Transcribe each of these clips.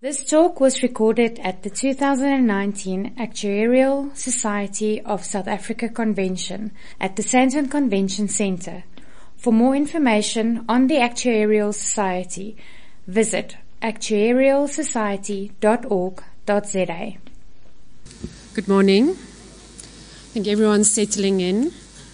This talk was recorded at the 2019 Actuarial Society of South Africa Convention at the Sandton Convention Centre. For more information on the Actuarial Society, visit actuarialsociety.org.za. Good morning. I think everyone's settling in.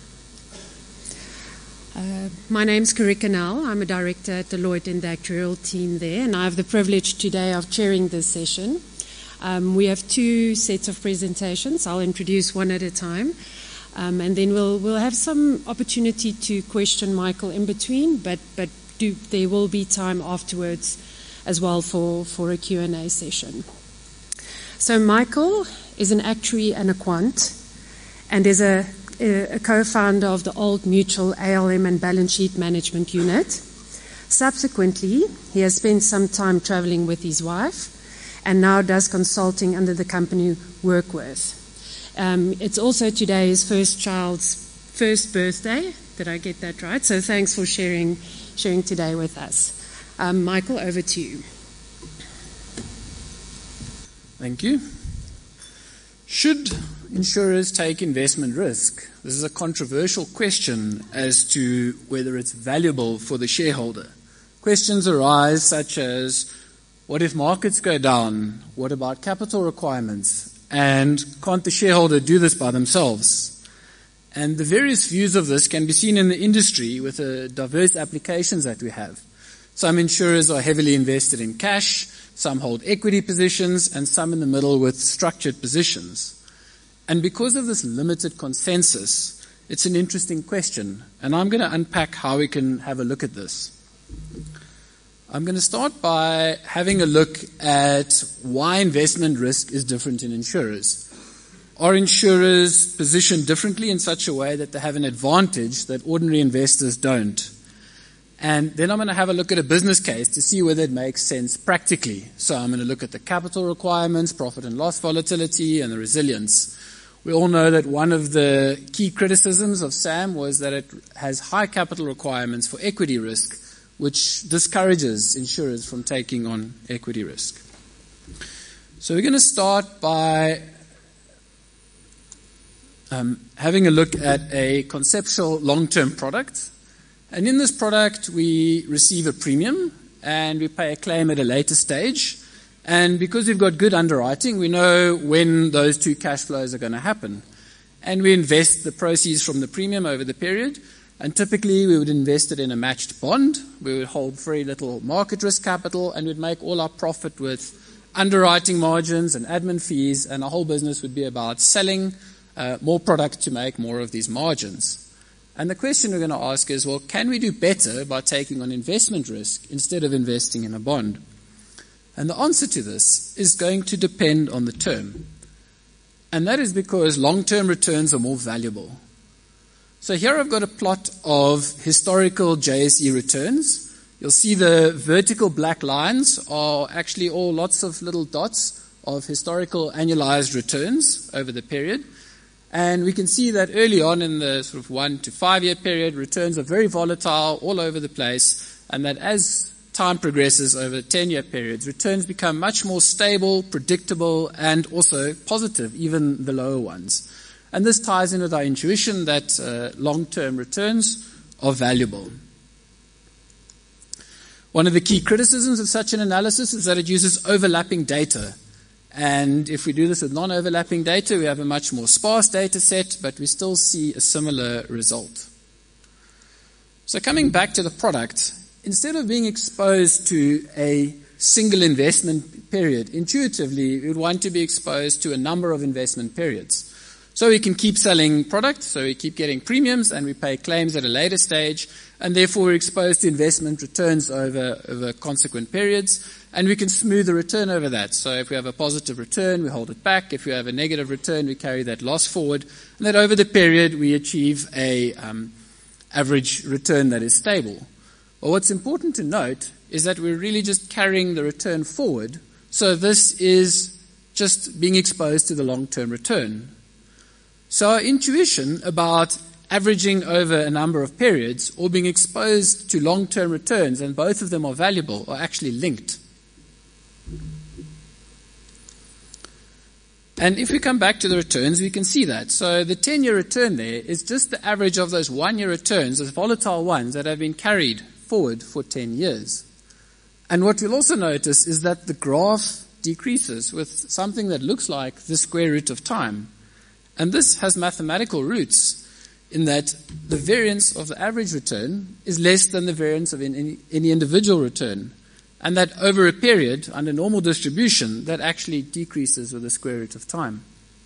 My name's Karika Nell. I'm a director at Deloitte in the actuarial team there, and I have the privilege today of chairing this session. We have two sets of presentations. I'll introduce one at a time, and then we'll have some opportunity to question Michael in between, but there will be time afterwards as well for a Q&A session. So Michael is an actuary and a quant, and is a co-founder of the Old Mutual ALM and Balance Sheet Management Unit. Subsequently, he has spent some time traveling with his wife and now does consulting under the company Workwith. It's also today his first child's first birthday. Did I get that right? So thanks for sharing today with us. Michael, over to you. Thank you. Should insurers take investment risk? This is a controversial question as to whether it's valuable for the shareholder. Questions arise such as, what if markets go down? What about capital requirements? And can't the shareholder do this by themselves? And the various views of this can be seen in the industry with the diverse applications that we have. Some insurers are heavily invested in cash, some hold equity positions, and some in the middle with structured positions. And because of this limited consensus, it's an interesting question, and I'm going to unpack how we can have a look at this. I'm going to start by having a look at why investment risk is different in insurers. Are insurers positioned differently in such a way that they have an advantage that ordinary investors don't? And then I'm going to have a look at a business case to see whether it makes sense practically. So I'm going to look at the capital requirements, profit and loss volatility, and the resilience. We all know that one of the key criticisms of SAM was that it has high capital requirements for equity risk, which discourages insurers from taking on equity risk. So we're going to start by having a look at a conceptual long-term product. And in this product, we receive a premium and we pay a claim at a later stage. And because we've got good underwriting, we know when those two cash flows are going to happen. And we invest the proceeds from the premium over the period. And typically, we would invest it in a matched bond. We would hold very little market risk capital, and we'd make all our profit with underwriting margins and admin fees. And our whole business would be about selling more product to make more of these margins. And the question we're going to ask is, well, can we do better by taking on investment risk instead of investing in a bond? And the answer to this is going to depend on the term. And that is because long-term returns are more valuable. So here I've got a plot of historical JSE returns. You'll see the vertical black lines are actually all lots of little dots of historical annualized returns over the period. And we can see that early on in the sort of 1 to 5 year period, returns are very volatile all over the place, and that as time progresses over 10-year periods, returns become much more stable, predictable, and also positive, even the lower ones. And this ties in with our intuition that long-term returns are valuable. One of the key criticisms of such an analysis is that it uses overlapping data. And if we do this with non-overlapping data, we have a much more sparse data set, but we still see a similar result. So coming back to the product, instead of being exposed to a single investment period, intuitively, we would want to be exposed to a number of investment periods. So we can keep selling product, so we keep getting premiums, and we pay claims at a later stage, and therefore we're exposed to investment returns over consequent periods, and we can smooth the return over that. So if we have a positive return, we hold it back. If we have a negative return, we carry that loss forward, and that over the period we achieve a average return that is stable. Well, what's important to note is that we're really just carrying the return forward, so this is just being exposed to the long-term return. So our intuition about averaging over a number of periods or being exposed to long-term returns, and both of them are valuable, are actually linked. And if we come back to the returns, we can see that. So the 10-year return there is just the average of those 1-year returns, those volatile ones that have been carried forward for 10 years. And what you'll also notice is that the graph decreases with something that looks like the square root of time. And this has mathematical roots in that the variance of the average return is less than the variance of any individual return. And that over a period, under normal distribution, that actually decreases with the square root of time.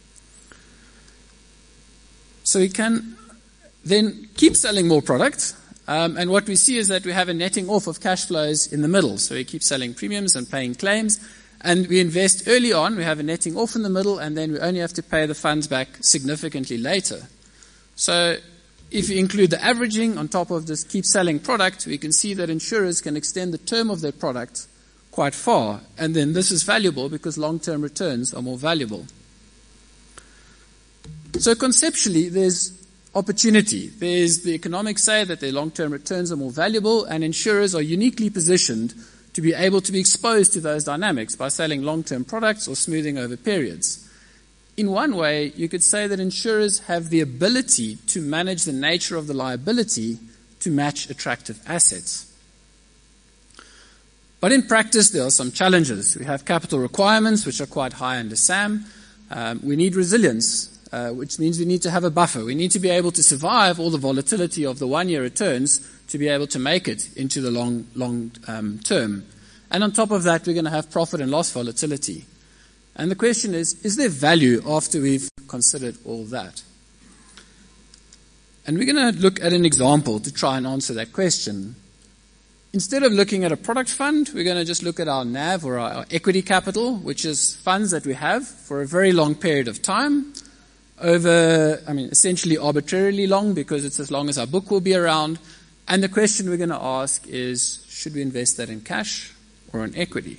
So we can then keep selling more product. And what we see is that we have a netting off of cash flows in the middle. So we keep selling premiums and paying claims. And we invest early on. We have a netting off in the middle. And then we only have to pay the funds back significantly later. So if you include the averaging on top of this keep selling product, we can see that insurers can extend the term of their product quite far. And then this is valuable because long-term returns are more valuable. So conceptually, there's opportunity. There's the economics say that their long-term returns are more valuable, and insurers are uniquely positioned to be able to be exposed to those dynamics by selling long-term products or smoothing over periods. In one way, you could say that insurers have the ability to manage the nature of the liability to match attractive assets. But in practice, there are some challenges. We have capital requirements, which are quite high under SAM. We need resilience, which means we need to have a buffer. We need to be able to survive all the volatility of the 1-year returns to be able to make it into the long term. And on top of that, we're going to have profit and loss volatility. And the question is there value after we've considered all that? And we're going to look at an example to try and answer that question. Instead of looking at a product fund, we're going to just look at our NAV or our equity capital, which is funds that we have for a very long period of time, essentially arbitrarily long because it's as long as our book will be around. And the question we're going to ask is, should we invest that in cash or in equity?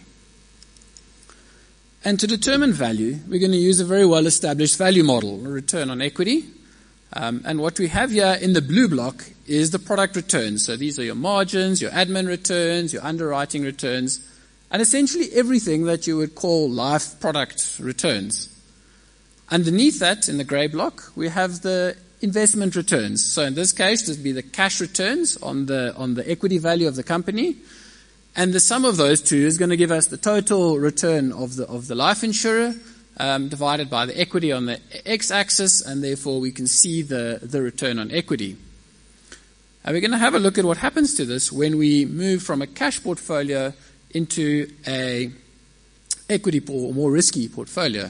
And to determine value, we're going to use a very well-established value model, a return on equity. And what we have here in the blue block is the product returns. So these are your margins, your admin returns, your underwriting returns, and essentially everything that you would call life product returns. Underneath that, in the gray block, we have the investment returns. So in this case, this would be the cash returns on the equity value of the company. And the sum of those two is going to give us the total return of the life insurer divided by the equity on the x-axis, and therefore we can see the return on equity. And we're going to have a look at what happens to this when we move from a cash portfolio into a equity or more risky portfolio.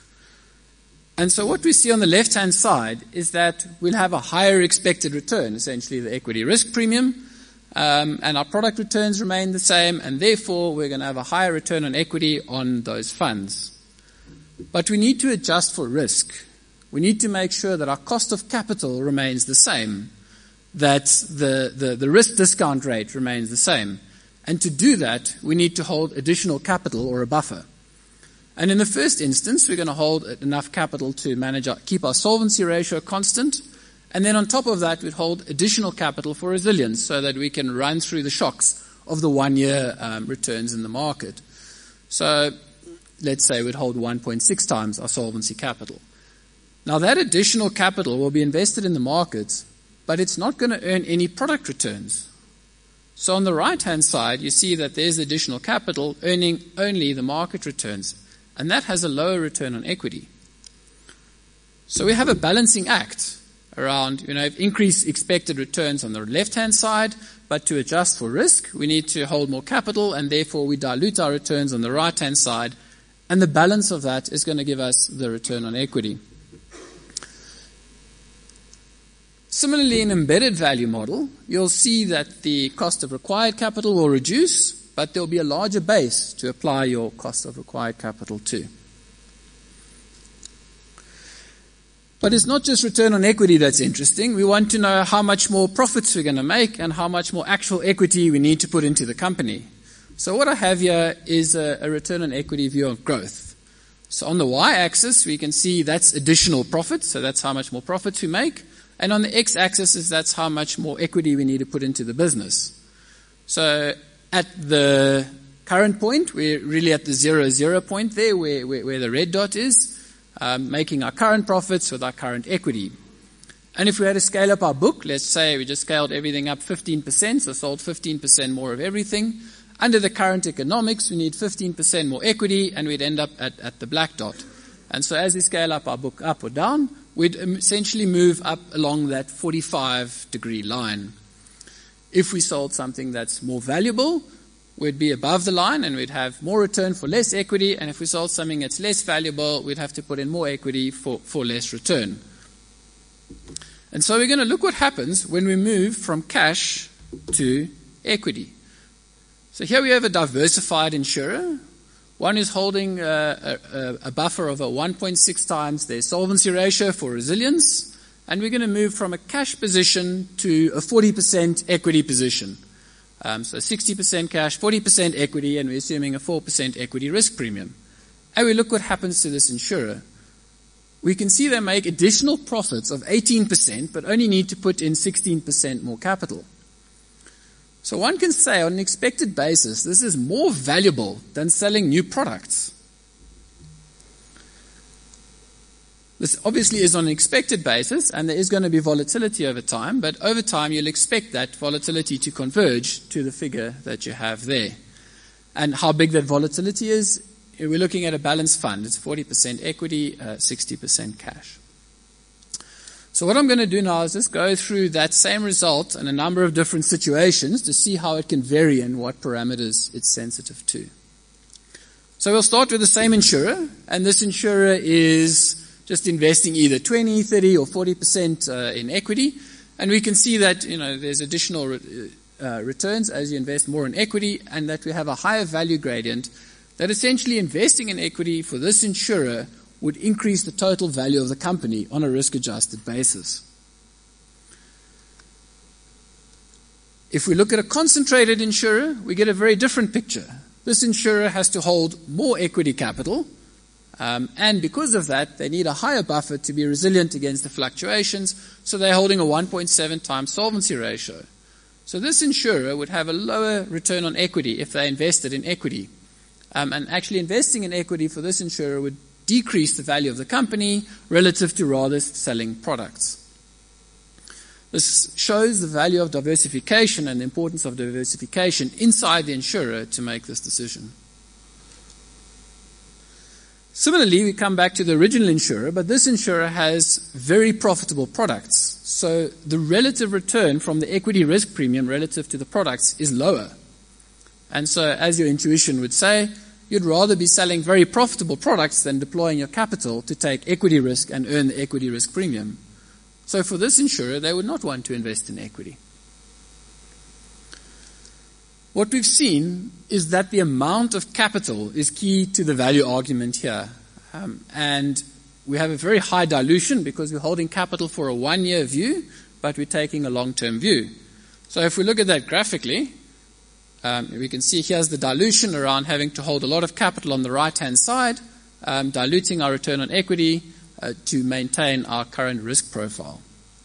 And so what we see on the left-hand side is that we'll have a higher expected return, essentially the equity risk premium. And our product returns remain the same, and therefore we're going to have a higher return on equity on those funds. But we need to adjust for risk. We need to make sure that our cost of capital remains the same, that the risk discount rate remains the same. And to do that, we need to hold additional capital or a buffer. And in the first instance, we're going to hold enough capital to keep our solvency ratio constant. And then on top of that, we'd hold additional capital for resilience so that we can run through the shocks of the 1-year returns in the market. So let's say we'd hold 1.6 times our solvency capital. Now that additional capital will be invested in the markets, but it's not going to earn any product returns. So on the right-hand side, you see that there's additional capital earning only the market returns. And that has a lower return on equity. So we have a balancing act around, increase expected returns on the left-hand side, but to adjust for risk, we need to hold more capital, and therefore we dilute our returns on the right-hand side, and the balance of that is going to give us the return on equity. Similarly, in embedded value model, you'll see that the cost of required capital will reduce, but there'll be a larger base to apply your cost of required capital to. But it's not just return on equity that's interesting. We want to know how much more profits we're going to make and how much more actual equity we need to put into the company. So what I have here is a return on equity view of growth. So on the y-axis, we can see that's additional profits, so that's how much more profits we make. And on the x-axis, that's how much more equity we need to put into the business. So at the current point, we're really at the 0, 0 point there where the red dot is. making our current profits with our current equity. And if we had to scale up our book, let's say we just scaled everything up 15%, so sold 15% more of everything. Under the current economics, we need 15% more equity, and we'd end up at the black dot. And so as we scale up our book up or down, we'd essentially move up along that 45-degree line. If we sold something that's more valuable, we'd be above the line and we'd have more return for less equity. And if we sold something that's less valuable, we'd have to put in more equity for less return. And so we're going to look what happens when we move from cash to equity. So here we have a diversified insurer. One is holding a buffer of a 1.6 times their solvency ratio for resilience. And we're going to move from a cash position to a 40% equity position. So 60% cash, 40% equity, and we're assuming a 4% equity risk premium. And we look what happens to this insurer. We can see they make additional profits of 18%, but only need to put in 16% more capital. So one can say on an expected basis, this is more valuable than selling new products. This obviously is on an expected basis, and there is going to be volatility over time, but over time you'll expect that volatility to converge to the figure that you have there. And how big that volatility is, we're looking at a balanced fund. It's 40% equity, 60% cash. So what I'm going to do now is just go through that same result in a number of different situations to see how it can vary and what parameters it's sensitive to. So we'll start with the same insurer, and this insurer is just investing either 20, 30, or 40% in equity. And we can see that, there's additional returns as you invest more in equity, and that we have a higher value gradient, that essentially investing in equity for this insurer would increase the total value of the company on a risk-adjusted basis. If we look at a concentrated insurer, we get a very different picture. This insurer has to hold more equity capital, and because of that, they need a higher buffer to be resilient against the fluctuations, so they're holding a 1.7 times solvency ratio. So this insurer would have a lower return on equity if they invested in equity. And actually investing in equity for this insurer would decrease the value of the company relative to rather selling products. This shows the value of diversification and the importance of diversification inside the insurer to make this decision. Similarly, we come back to the original insurer, but this insurer has very profitable products. So the relative return from the equity risk premium relative to the products is lower. And so, as your intuition would say, you'd rather be selling very profitable products than deploying your capital to take equity risk and earn the equity risk premium. So for this insurer, they would not want to invest in equity. What we've seen is that the amount of capital is key to the value argument here. And we have a very high dilution because we're holding capital for a 1-year view, but we're taking a long-term view. So if we look at that graphically, we can see here's the dilution around having to hold a lot of capital on the right-hand side, diluting our return on equity to maintain our current risk profile.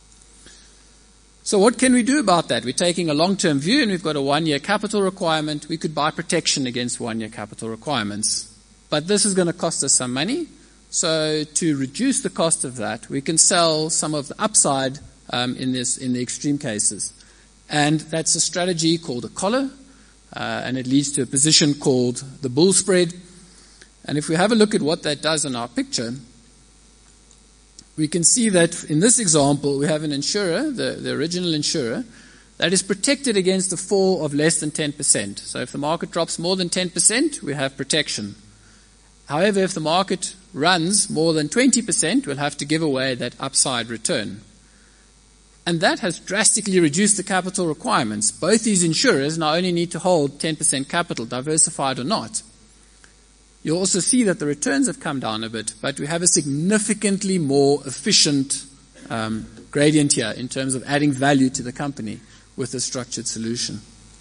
So what can we do about that? We're taking a long-term view and we've got a 1-year capital requirement. We could buy protection against 1-year capital requirements. But this is going to cost us some money. So to reduce the cost of that, we can sell some of the upside in the extreme cases. And that's a strategy called a collar. And it leads to a position called the bull spread. And if we have a look at what that does in our picture, we can see that in this example, we have an insurer, the original insurer, that is protected against a fall of less than 10%. So if the market drops more than 10%, we have protection. However, if the market runs more than 20%, we'll have to give away that upside return. And that has drastically reduced the capital requirements. Both these insurers now only need to hold 10% capital, diversified or not. You'll also see that the returns have come down a bit, but we have a significantly more efficient gradient here in terms of adding value to the company with a structured solution.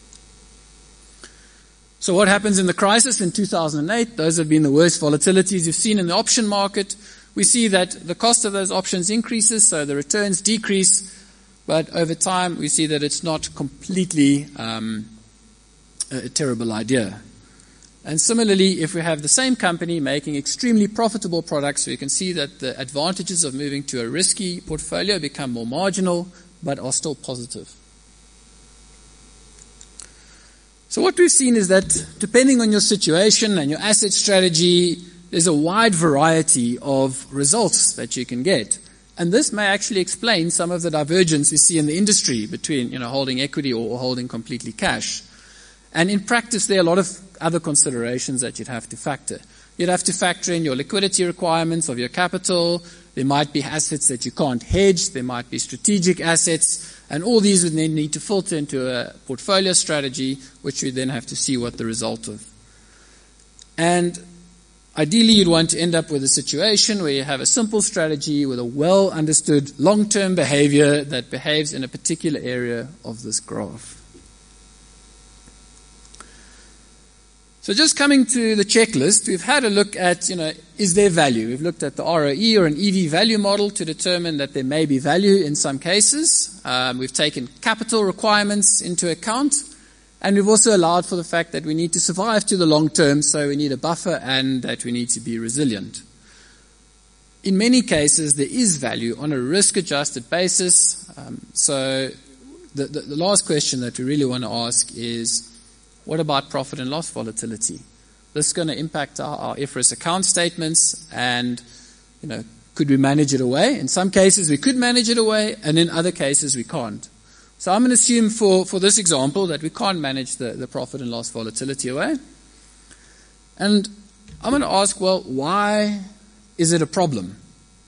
So what happens in the crisis in 2008? Those have been the worst volatilities you've seen in the option market. We see that the cost of those options increases, so the returns decrease, but over time we see that it's not completely a terrible idea. And similarly, if we have the same company making extremely profitable products, we can see that the advantages of moving to a risky portfolio become more marginal, but are still positive. So what we've seen is that depending on your situation and your asset strategy, there's a wide variety of results that you can get. And this may actually explain some of the divergence we see in the industry between, holding equity or holding completely cash. And in practice, there are a lot of other considerations that you'd have to factor. You'd have to factor in your liquidity requirements of your capital. There might be assets that you can't hedge. There might be strategic assets. And all these would then need to filter into a portfolio strategy, which we then have to see what the result of. And ideally, you'd want to end up with a situation where you have a simple strategy with a well-understood long-term behavior that behaves in a particular area of this graph. So just coming to the checklist, we've had a look at, is there value? We've looked at the ROE or an EV value model to determine that there may be value in some cases. We've taken capital requirements into account. And we've also allowed for the fact that we need to survive to the long term, so we need a buffer and that we need to be resilient. In many cases, there is value on a risk-adjusted basis. So the last question that we really want to ask is, what about profit and loss volatility? This is going to impact our IFRS account statements, and could we manage it away? In some cases, we could manage it away, and in other cases, we can't. So I'm going to assume for this example that we can't manage the profit and loss volatility away. And I'm going to ask, well, why is it a problem?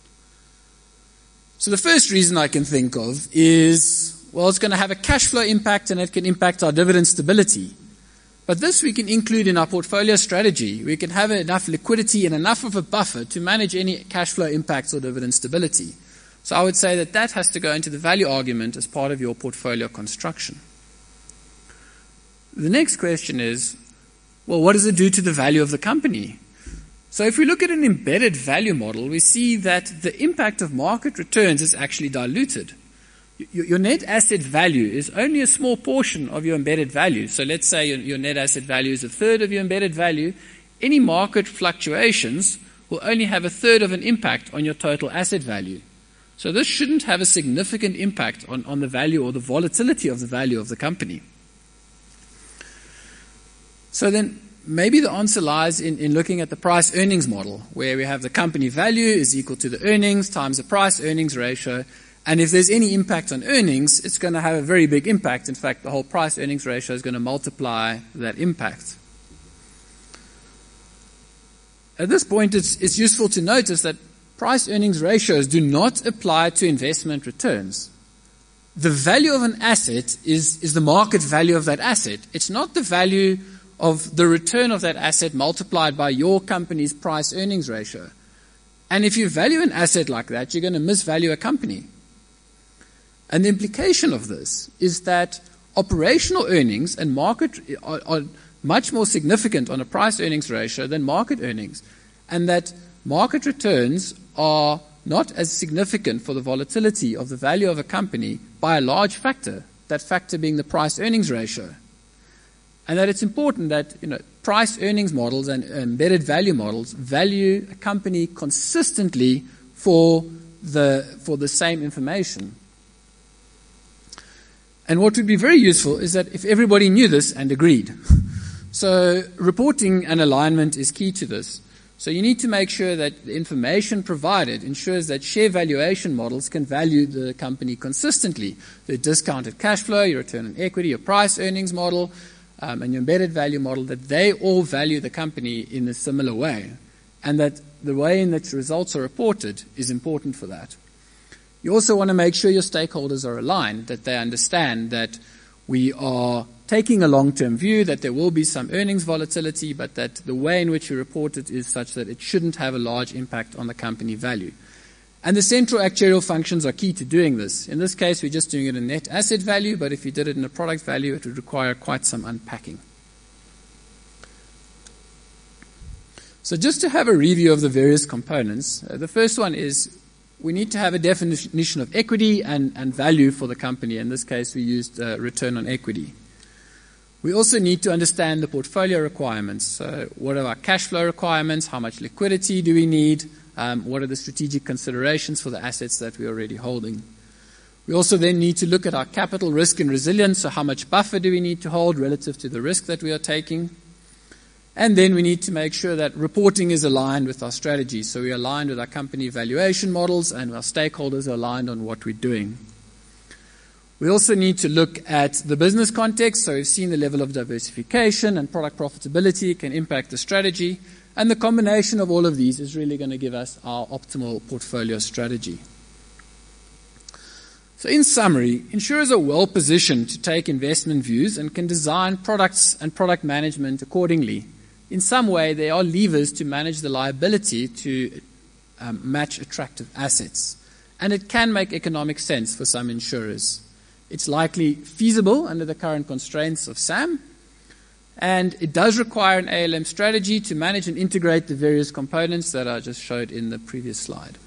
So the first reason I can think of is, well, it's going to have a cash flow impact and it can impact our dividend stability. But this we can include in our portfolio strategy. We can have enough liquidity and enough of a buffer to manage any cash flow impacts or dividend stability. So I would say that has to go into the value argument as part of your portfolio construction. The next question is, well, what does it do to the value of the company? So if we look at an embedded value model, we see that the impact of market returns is actually diluted. Your net asset value is only a small portion of your embedded value. So let's say your net asset value is a third of your embedded value. Any market fluctuations will only have a third of an impact on your total asset value. So this shouldn't have a significant impact on the value or the volatility of the value of the company. So then maybe the answer lies in looking at the price earnings model, where we have the company value is equal to the earnings times the price earnings ratio. And if there's any impact on earnings, it's going to have a very big impact. In fact, the whole price earnings ratio is going to multiply that impact. At this point, it's useful to notice that price earnings ratios do not apply to investment returns. The value of an asset is the market value of that asset. It's not the value of the return of that asset multiplied by your company's price earnings ratio. And if you value an asset like that, you're going to misvalue a company. And the implication of this is that operational earnings and market are much more significant on a price earnings ratio than market earnings, and that market returns are not as significant for the volatility of the value of a company by a large factor, that factor being the price earnings ratio. And that it's important that price earnings models and embedded value models value a company consistently for the same information. And what would be very useful is that if everybody knew this and agreed. So reporting and alignment is key to this. So you need to make sure that the information provided ensures that share valuation models can value the company consistently. The discounted cash flow, your return on equity, your price earnings model, and your embedded value model, that they all value the company in a similar way. And that the way in which results are reported is important for that. You also want to make sure your stakeholders are aligned, that they understand that we are taking a long-term view, that there will be some earnings volatility, but that the way in which we report it is such that it shouldn't have a large impact on the company value. And the central actuarial functions are key to doing this. In this case, we're just doing it in net asset value, but if you did it in a product value, it would require quite some unpacking. So just to have a review of the various components, the first one is we need to have a definition of equity and value for the company. In this case, we used return on equity. We also need to understand the portfolio requirements. So what are our cash flow requirements? How much liquidity do we need? What are the strategic considerations for the assets that we're already holding? We also then need to look at our capital risk and resilience. So how much buffer do we need to hold relative to the risk that we are taking? And then we need to make sure that reporting is aligned with our strategy. So we are aligned with our company valuation models and our stakeholders are aligned on what we're doing. We also need to look at the business context. So we've seen the level of diversification and product profitability can impact the strategy. And the combination of all of these is really going to give us our optimal portfolio strategy. So in summary, insurers are well positioned to take investment views and can design products and product management accordingly. In some way, there are levers to manage the liability to match attractive assets. And it can make economic sense for some insurers. It's likely feasible under the current constraints of SAM. And it does require an ALM strategy to manage and integrate the various components that I just showed in the previous slide.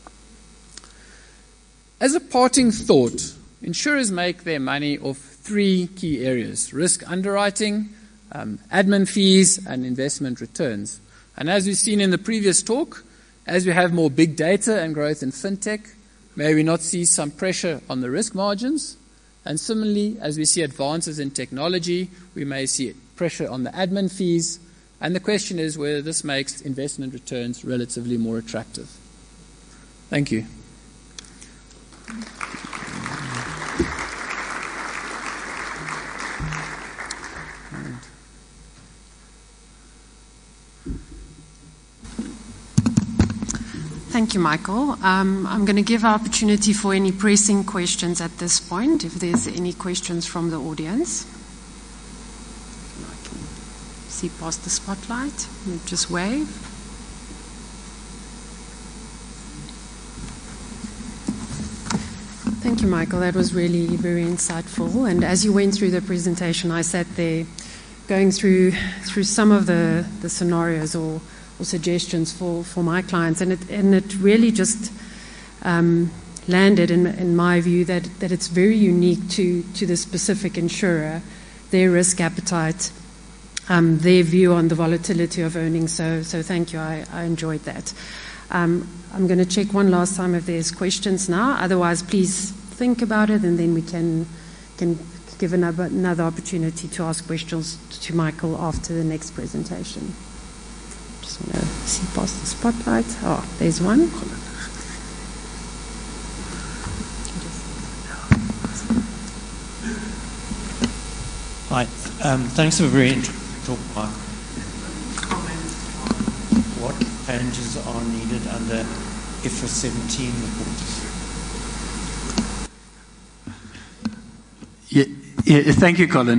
As a parting thought, insurers make their money off three key areas: risk underwriting, admin fees, and investment returns. And as we've seen in the previous talk, as we have more big data and growth in fintech, may we not see some pressure on the risk margins? And similarly, as we see advances in technology, we may see pressure on the admin fees. And the question is whether this makes investment returns relatively more attractive. Thank you. Thank you, Michael. I'm going to give opportunity for any pressing questions at this point, if there's any questions from the audience. I can see past the spotlight. Just wave. Thank you, Michael. That was really very insightful. And as you went through the presentation, I sat there going through some of the scenarios or suggestions for my clients, and it really just landed in my view that it's very unique to the specific insurer, their risk appetite, their view on the volatility of earnings. So thank you. I enjoyed that. I'm going to check one last time if there's questions now. Otherwise, please think about it, and then we can give another opportunity to ask questions to Michael after the next presentation. Just want to see past the spotlight. Oh, there's one. Hi. Thanks for a very interesting talk, Mark. What changes are needed under IFRS 17 reporting? Yeah, thank you, Colin.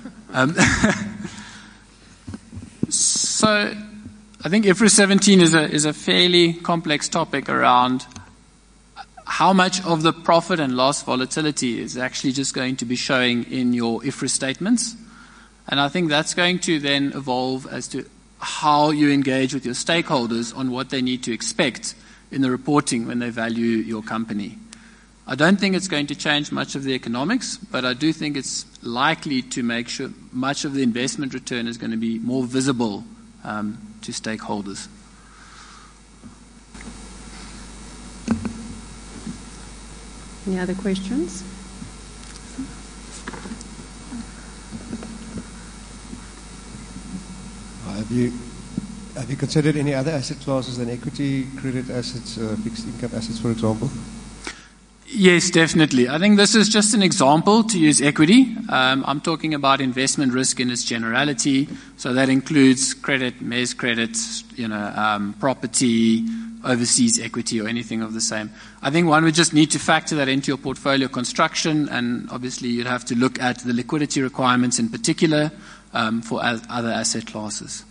So I think IFRS 17 is a fairly complex topic around how much of the profit and loss volatility is actually just going to be showing in your IFRS statements. And I think that's going to then evolve as to how you engage with your stakeholders on what they need to expect in the reporting when they value your company. I don't think it's going to change much of the economics, but I do think it's likely to make sure much of the investment return is going to be more visible to stakeholders. Any other questions? Have you considered any other asset classes than equity, credit assets, fixed income assets, for example? Yes, definitely. I think this is just an example to use equity. I'm talking about investment risk in its generality. So that includes credit, mezz credit, property, overseas equity, or anything of the same. I think one would just need to factor that into your portfolio construction, and obviously you'd have to look at the liquidity requirements in particular for other asset classes.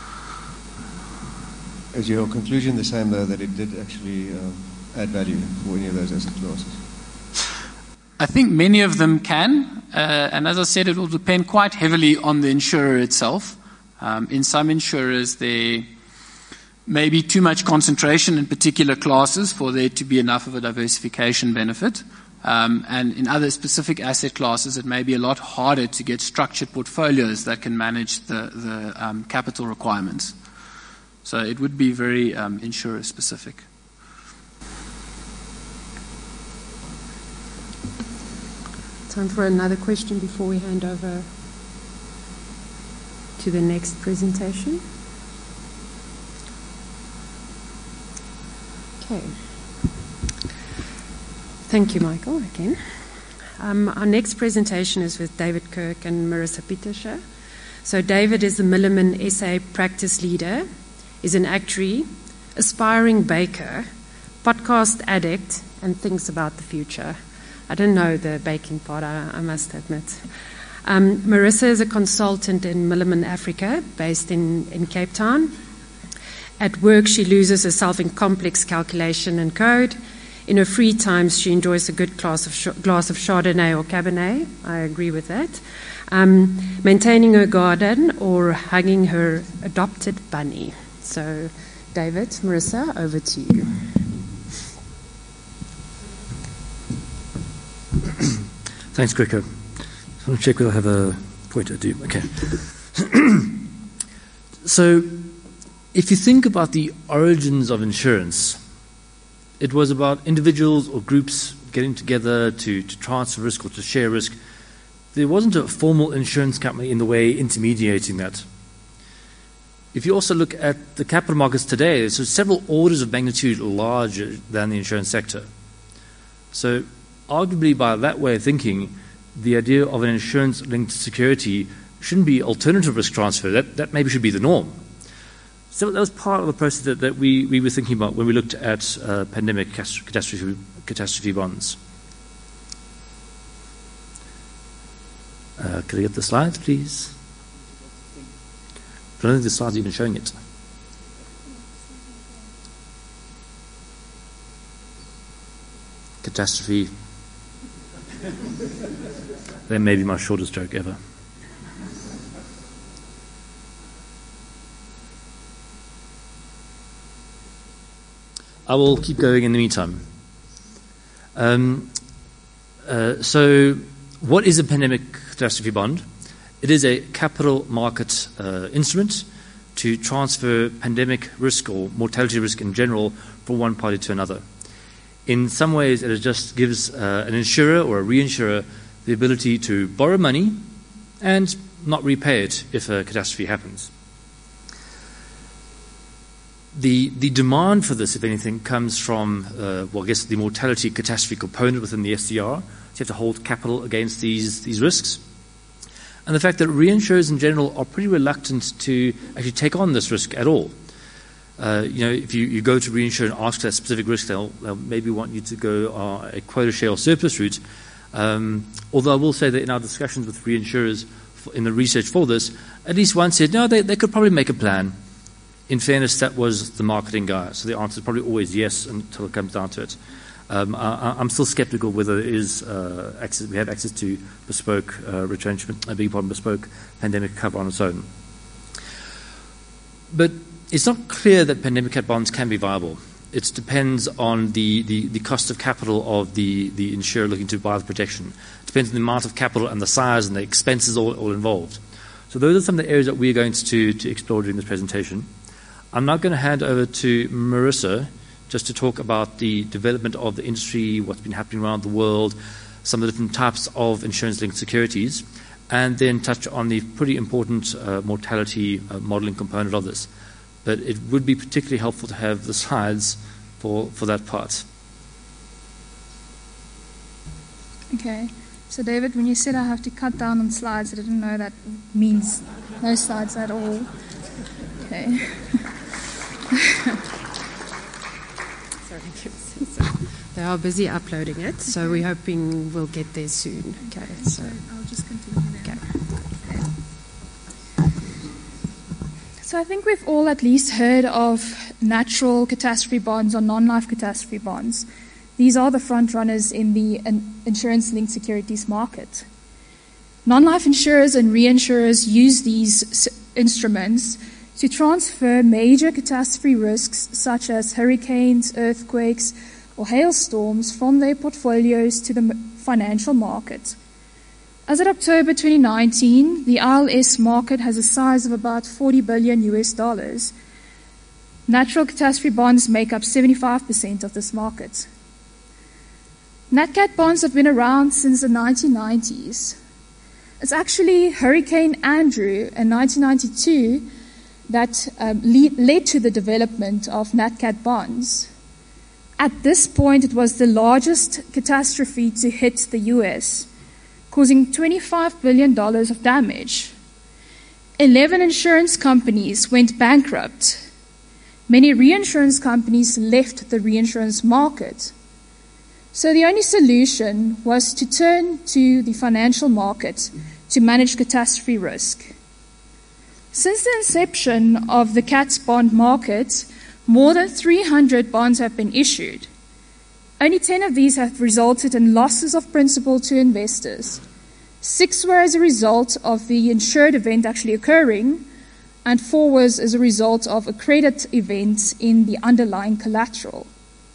Is your conclusion the same, though, that it did actually add value for any of those asset classes? I think many of them can, and as I said, it will depend quite heavily on the insurer itself. In some insurers, there may be too much concentration in particular classes for there to be enough of a diversification benefit. And in other specific asset classes, it may be a lot harder to get structured portfolios that can manage the capital requirements. So it would be very insurer-specific. Time for another question before we hand over to the next presentation. Okay. Thank you, Michael, again. Our next presentation is with David Kirk and Marissa Pietersche. So David is the Milliman SA practice leader, is an actuary, aspiring baker, podcast addict, and thinks about the future. I don't know the baking part, I must admit. Marissa is a consultant in Milliman Africa, based in Cape Town. At work, she loses herself in complex calculation and code. In her free times, she enjoys a good glass of Chardonnay or Cabernet. I agree with that. Maintaining her garden or hugging her adopted bunny. So, David, Marissa, over to you. Thanks, Grieco. I want to check whether I have a point. I do. Okay. So, if you think about the origins of insurance, it was about individuals or groups getting together to transfer risk or to share risk. There wasn't a formal insurance company in the way intermediating that. If you also look at the capital markets today, there's several orders of magnitude larger than the insurance sector. So, arguably, by that way of thinking, the idea of an insurance-linked security shouldn't be alternative risk transfer. That maybe should be the norm. So that was part of the process that we were thinking about when we looked at pandemic catastrophe bonds. Could I get the slides, please? I don't think the slides are even showing it. Catastrophe. That may be my shortest joke ever. I will keep going in the meantime. So, what is a pandemic catastrophe bond? It is a capital market instrument to transfer pandemic risk or mortality risk in general from one party to another. In some ways, it just gives an insurer or a reinsurer the ability to borrow money and not repay it if a catastrophe happens. The demand for this, if anything, comes from, the mortality catastrophe component within the SCR. So you have to hold capital against these risks. And the fact that reinsurers in general are pretty reluctant to actually take on this risk at all. If you go to reinsure and ask for that specific risk, they'll maybe want you to go a quota share or surplus route. Although I will say that in our discussions with reinsurers in the research for this, at least one said, no, they could probably make a plan. In fairness, that was the marketing guy. So the answer is probably always yes until it comes down to it. I'm still skeptical whether there is we have access to bespoke retrenchment, bespoke pandemic cover on its own. But it's not clear that pandemic cat bonds can be viable. It depends on the cost of capital of the insurer looking to buy the protection. It depends on the amount of capital and the size and the expenses all involved. So those are some of the areas that we're going to explore during this presentation. I'm now going to hand over to Marissa just to talk about the development of the industry, what's been happening around the world, some of the different types of insurance-linked securities, and then touch on the pretty important mortality modeling component of this. But it would be particularly helpful to have the slides for that part. Okay. So, David, when you said I have to cut down on slides, I didn't know that means no slides at all. Okay. They are busy uploading it, so we're hoping we'll get there soon. Okay, so I'll just continue then. Okay. So I think we've all at least heard of natural catastrophe bonds or non-life catastrophe bonds. These are the front runners in the insurance-linked securities market. Non-life insurers and reinsurers use these instruments to transfer major catastrophe risks such as hurricanes, earthquakes, or hailstorms from their portfolios to the financial market. As of October 2019, the ILS market has a size of about $40 billion US. Natural catastrophe bonds make up 75% of this market. NatCat bonds have been around since the 1990s. It's actually Hurricane Andrew in 1992 that led to the development of NatCat bonds. At this point, it was the largest catastrophe to hit the US, causing $25 billion of damage. 11 insurance companies went bankrupt. Many reinsurance companies left the reinsurance market. So the only solution was to turn to the financial market to manage catastrophe risk. Since the inception of the CATS bond market, more than 300 bonds have been issued. Only 10 of these have resulted in losses of principal to investors. 6 were as a result of the insured event actually occurring, and 4 was as a result of a credit event in the underlying collateral.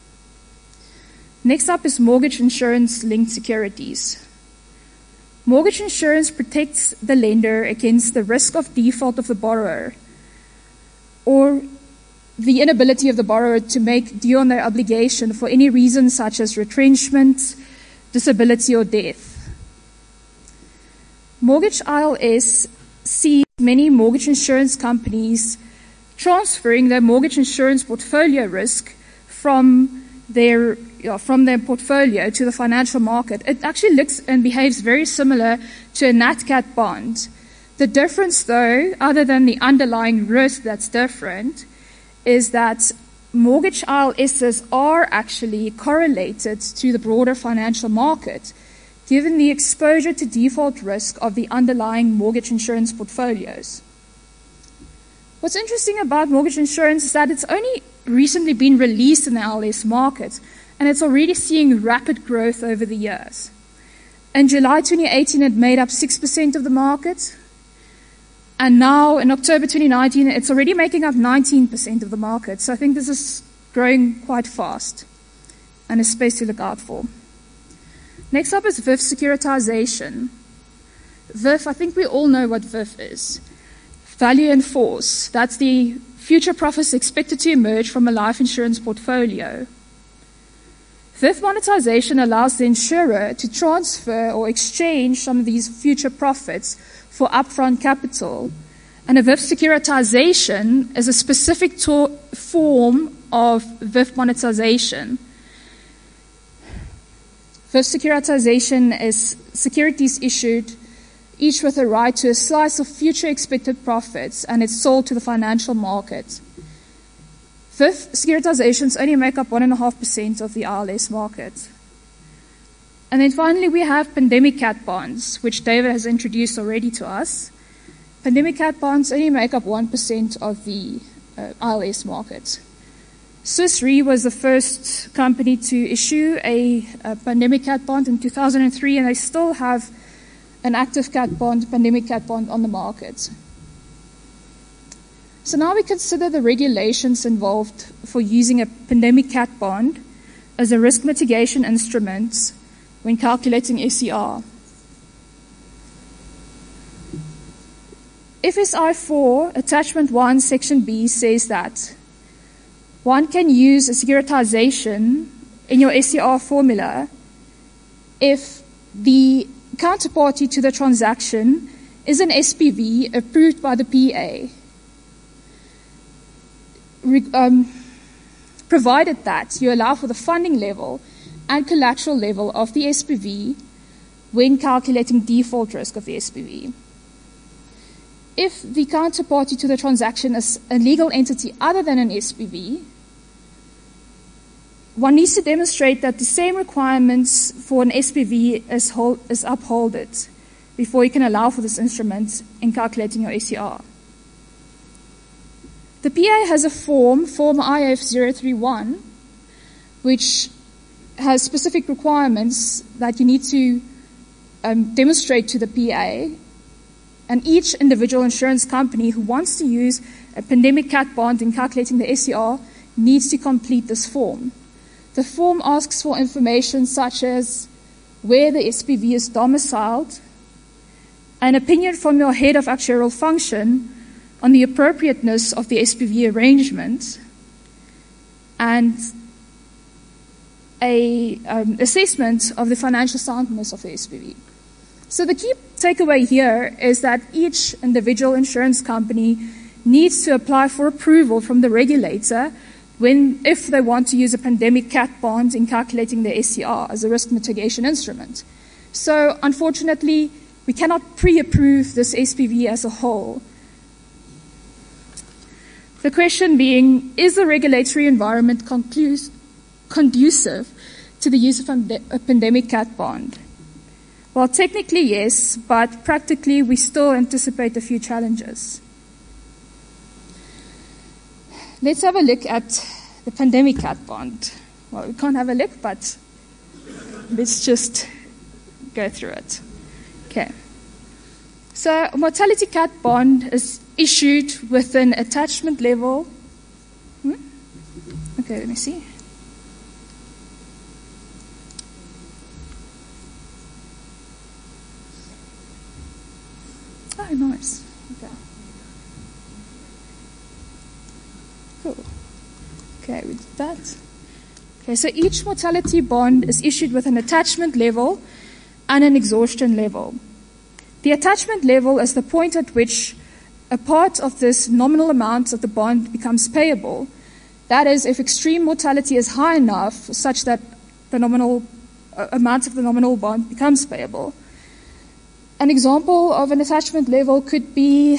Next up is mortgage insurance-linked securities. Mortgage insurance protects the lender against the risk of default of the borrower or the inability of the borrower to make due on their obligation for any reason such as retrenchment, disability, or death. Mortgage ILS sees many mortgage insurance companies transferring their mortgage insurance portfolio risk from their portfolio to the financial market. It actually looks and behaves very similar to a NatCat bond. The difference, though, other than the underlying risk that's different, is that mortgage ILSs are actually correlated to the broader financial market, given the exposure to default risk of the underlying mortgage insurance portfolios. What's interesting about mortgage insurance is that it's only recently been released in the ILS market, and it's already seeing rapid growth over the years. In July 2018, it made up 6% of the market, and now in October 2019, it's already making up 19% of the market. So I think this is growing quite fast, and a space to look out for. Next up is VIF securitization. VIF, I think we all know what VIF is. Value in force. That's the future profits expected to emerge from a life insurance portfolio. VIF monetization allows the insurer to transfer or exchange some of these future profits for upfront capital. And a VIF securitization is a specific form of VIF monetization. VIF securitization is securities issued, each with a right to a slice of future expected profits, and it's sold to the financial market. VIF securitizations only make up 1.5% of the ILS market. And then finally, we have pandemic cat bonds, which David has introduced already to us. Pandemic cat bonds only make up 1% of the ILS market. Swiss Re was the first company to issue a pandemic cat bond in 2003, and they still have an active cat bond, pandemic cat bond on the market. So now we consider the regulations involved for using a pandemic cat bond as a risk mitigation instrument when calculating SCR. FSI 4, Attachment 1, Section B says that one can use a securitization in your SCR formula if the counterparty to the transaction is an SPV approved by the PA. Provided that you allow for the funding level and collateral level of the SPV when calculating default risk of the SPV. If the counterparty to the transaction is a legal entity other than an SPV, one needs to demonstrate that the same requirements for an SPV is upheld before you can allow for this instrument in calculating your SCR. The PA has a form IF031, which has specific requirements that you need to demonstrate to the PA, and each individual insurance company who wants to use a pandemic cat bond in calculating the SCR needs to complete this form. The form asks for information such as where the SPV is domiciled, an opinion from your head of actuarial function on the appropriateness of the SPV arrangement, and an assessment of the financial soundness of the SPV. So the key takeaway here is that each individual insurance company needs to apply for approval from the regulator if they want to use a pandemic cat bond in calculating the SCR as a risk mitigation instrument. So unfortunately, we cannot pre-approve this SPV as a whole. The question being, is the regulatory environment conducive to the use of a pandemic cat bond? Well, technically yes, but practically we still anticipate a few challenges. Let's have a look at the pandemic cat bond. Well, we can't have a look, but let's just go through it. Okay. So a mortality cat bond is issued with an attachment level. Okay, let me see. Oh, nice. Okay. Cool. Okay, we did that. Okay, so each mortality bond is issued with an attachment level and an exhaustion level. The attachment level is the point at which a part of this nominal amount of the bond becomes payable. That is, if extreme mortality is high enough such that the nominal amount of the nominal bond becomes payable. An example of an attachment level could be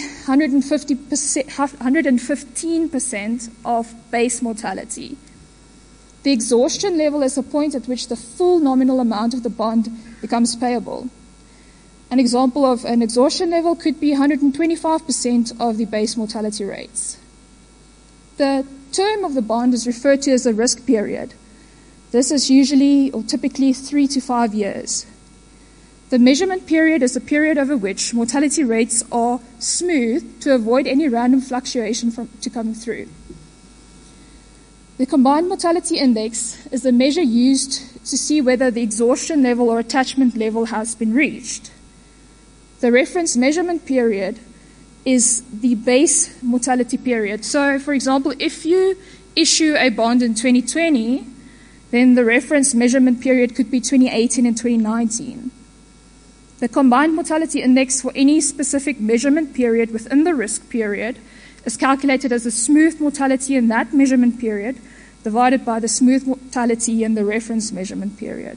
115% of base mortality. The exhaustion level is the point at which the full nominal amount of the bond becomes payable. An example of an exhaustion level could be 125% of the base mortality rates. The term of the bond is referred to as the risk period. This is usually or typically 3 to 5 years. The measurement period is the period over which mortality rates are smoothed to avoid any random fluctuation to come through. The combined mortality index is the measure used to see whether the exhaustion level or attachment level has been reached. The reference measurement period is the base mortality period. So, for example, if you issue a bond in 2020, then the reference measurement period could be 2018 and 2019. The combined mortality index for any specific measurement period within the risk period is calculated as the smooth mortality in that measurement period divided by the smooth mortality in the reference measurement period.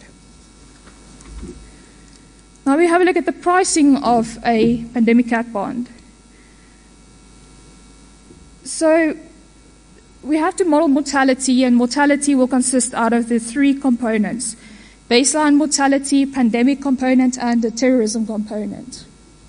Now we have a look at the pricing of a pandemic cat bond. So we have to model mortality, and mortality will consist out of the 3 components: baseline mortality, pandemic component, and the terrorism component.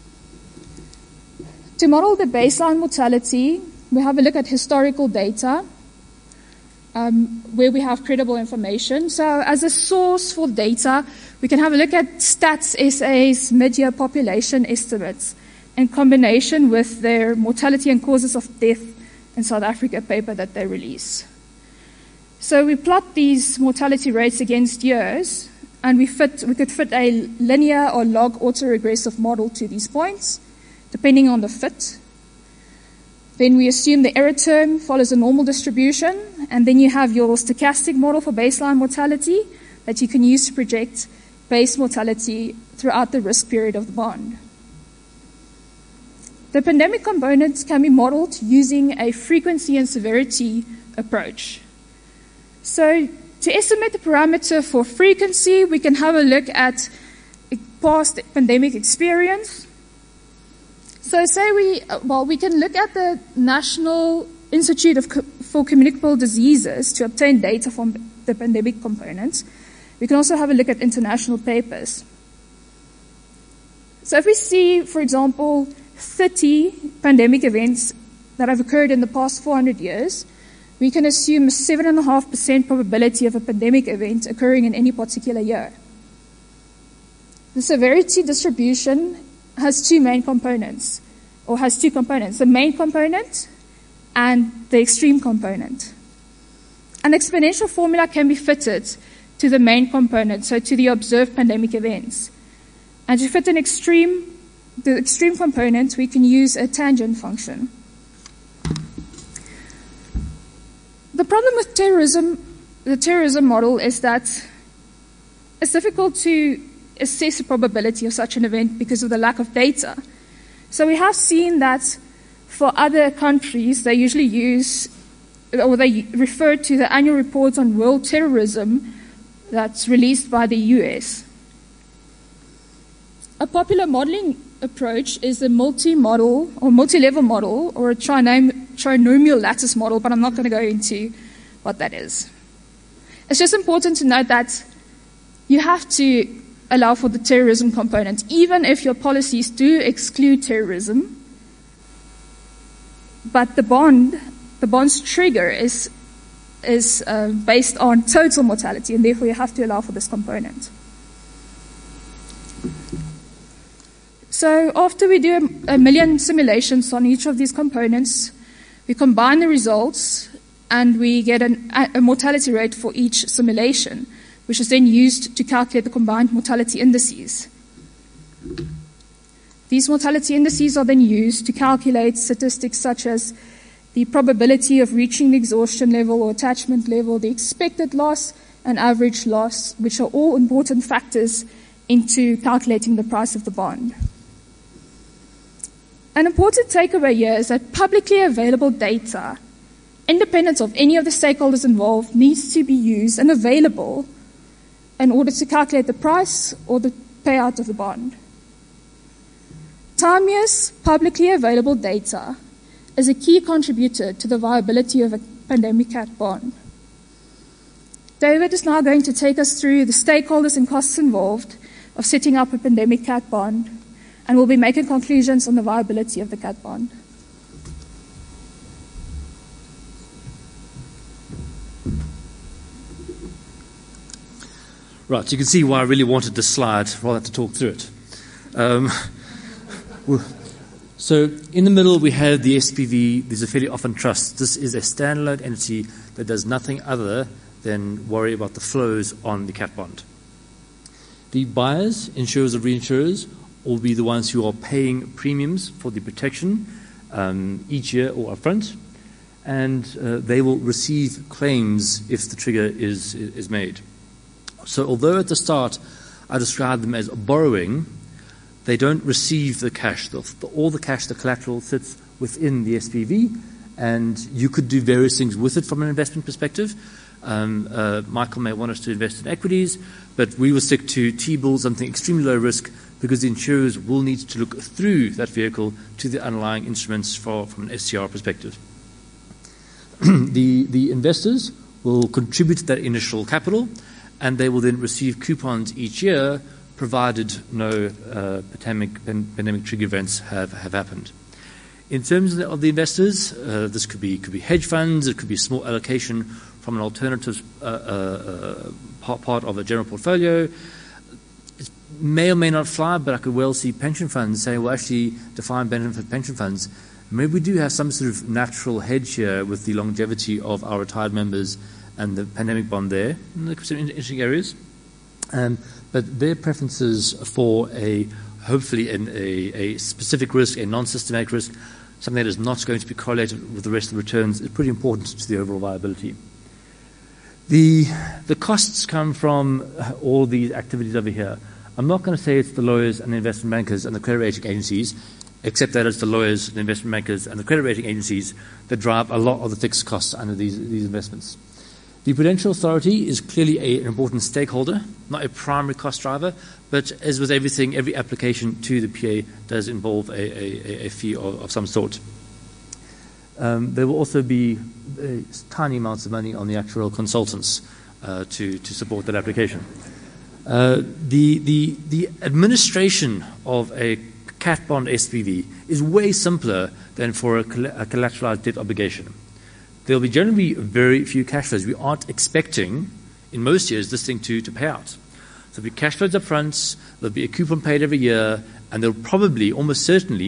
To model the baseline mortality, we have a look at historical data where we have credible information. So as a source for data, we can have a look at Stats SA's mid-year population estimates in combination with their mortality and causes of death in South Africa paper that they release. So we plot these mortality rates against years, and we could fit a linear or log autoregressive model to these points, depending on the fit. Then we assume the error term follows a normal distribution, and then you have your stochastic model for baseline mortality that you can use to project base mortality throughout the risk period of the bond. The pandemic components can be modeled using a frequency and severity approach. So to estimate the parameter for frequency, we can have a look at past pandemic experience. So say we can look at the National Institute for Communicable Diseases to obtain data from the pandemic components. We can also have a look at international papers. So if we see, for example, 30 pandemic events that have occurred in the past 400 years, we can assume a 7.5% probability of a pandemic event occurring in any particular year. The severity distribution has two components, the main component and the extreme component. An exponential formula can be fitted to the main component, so to the observed pandemic events. And to fit the extreme component, we can use a tangent function. The problem with the terrorism model is that it's difficult to assess the probability of such an event because of the lack of data. So we have seen that for other countries, they usually use, or they refer to the annual report on world terrorism that's released by the US. A popular modeling approach is the multi-model or multi-level model or a trinomial lattice model, but I'm not going to go into what that is. It's just important to note that you have to allow for the terrorism component, even if your policies do exclude terrorism. But the bond's trigger is based on total mortality, and therefore you have to allow for this component. So after we do a million simulations on each of these components, we combine the results and we get a mortality rate for each simulation, which is then used to calculate the combined mortality indices. These mortality indices are then used to calculate statistics such as the probability of reaching the exhaustion level or attachment level, the expected loss, and average loss, which are all important factors into calculating the price of the bond. An important takeaway here is that publicly available data, independent of any of the stakeholders involved, needs to be used and available in order to calculate the price or the payout of the bond. Time's publicly available data is a key contributor to the viability of a pandemic cat bond. David is now going to take us through the stakeholders and costs involved of setting up a pandemic cat bond, and we'll be making conclusions on the viability of the cat bond. Right, you can see why I really wanted this slide rather than to talk through it. So in the middle we have the SPV, the Zofeli Often Trust. This is a standalone entity that does nothing other than worry about the flows on the cat bond. The buyers, insurers or reinsurers, will be the ones who are paying premiums for the protection each year or upfront, and they will receive claims if the trigger is made. So although at the start I described them as borrowing, they don't receive the cash. All the cash, the collateral, sits within the SPV, and you could do various things with it from an investment perspective. Michael may want us to invest in equities, but we will stick to T-bills, something extremely low risk, because the insurers will need to look through that vehicle to the underlying instruments from an SCR perspective. The investors will contribute to that initial capital, and they will then receive coupons each year, provided no pandemic trigger events have happened. In terms of the investors, this could be hedge funds, it could be a small allocation from an alternative part of a general portfolio. It may or may not fly, but I could well see pension funds say, well, actually, defined benefit pension funds, maybe we do have some sort of natural hedge here with the longevity of our retired members and the pandemic bond there. And there could be some interesting areas. But their preferences for hopefully a specific risk, a non-systematic risk, something that is not going to be correlated with the rest of the returns, is pretty important to the overall viability. The costs come from all these activities over here. I'm not going to say it's the lawyers and the investment bankers and the credit rating agencies, except that it's the lawyers, the investment bankers, and the credit rating agencies that drive a lot of the fixed costs under these investments. The Prudential Authority is clearly an important stakeholder, not a primary cost driver, but as with everything, every application to the PA does involve a fee of some sort. There will also be tiny amounts of money on the actuarial consultants to support that application. The administration of a cat bond SPV is way simpler than for a collateralized debt obligation. There will be generally very few cash flows. We aren't expecting, in most years, this thing to pay out. So there'll be cash flows up front, there'll be a coupon paid every year, and there'll probably, almost certainly,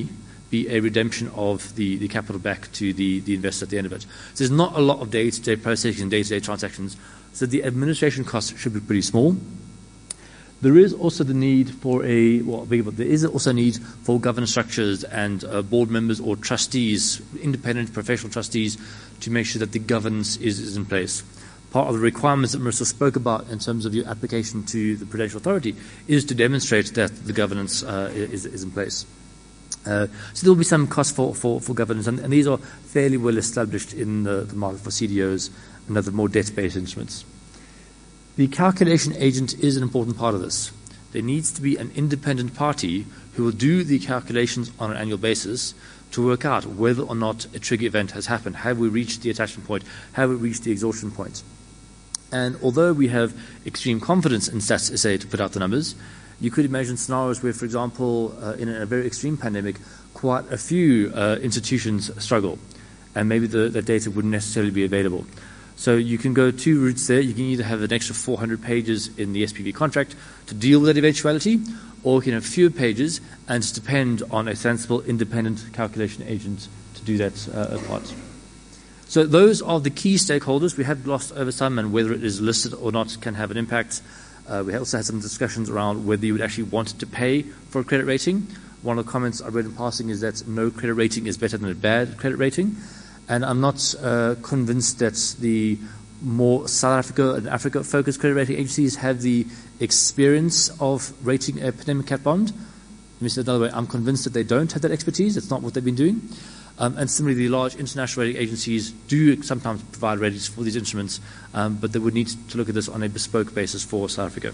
be a redemption of the capital back to the investor at the end of it. So there's not a lot of day-to-day processing and day-to-day transactions, so the administration costs should be pretty small. There is also the need for there is also a need for governance structures and board members or trustees, independent professional trustees, to make sure that the governance is in place. Part of the requirements that Marissa spoke about in terms of your application to the Prudential Authority is to demonstrate that the governance is in place. So there will be some cost for governance, and these are fairly well established in the market for CDOs and other more debt-based instruments. The calculation agent is an important part of this. There needs to be an independent party who will do the calculations on an annual basis to work out whether or not a trigger event has happened. Have we reached the attachment point? Have we reached the exhaustion point? And although we have extreme confidence in Stats SA to put out the numbers, you could imagine scenarios where, for example, in a very extreme pandemic, quite a few institutions struggle, and maybe the data wouldn't necessarily be available. So you can go two routes there. You can either have an extra 400 pages in the SPV contract to deal with that eventuality, or you can have fewer pages and just depend on a sensible, independent calculation agent to do that part. So those are the key stakeholders. We have glossed over some, and whether it is listed or not can have an impact. We also had some discussions around whether you would actually want to pay for a credit rating. One of the comments I read in passing is that no credit rating is better than a bad credit rating. And I'm not convinced that the more South Africa and Africa-focused credit rating agencies have the experience of rating a pandemic cat bond. Let me say it another way. I'm convinced that they don't have that expertise. It's not what they've been doing. And similarly, the large international rating agencies do sometimes provide ratings for these instruments, but they would need to look at this on a bespoke basis for South Africa.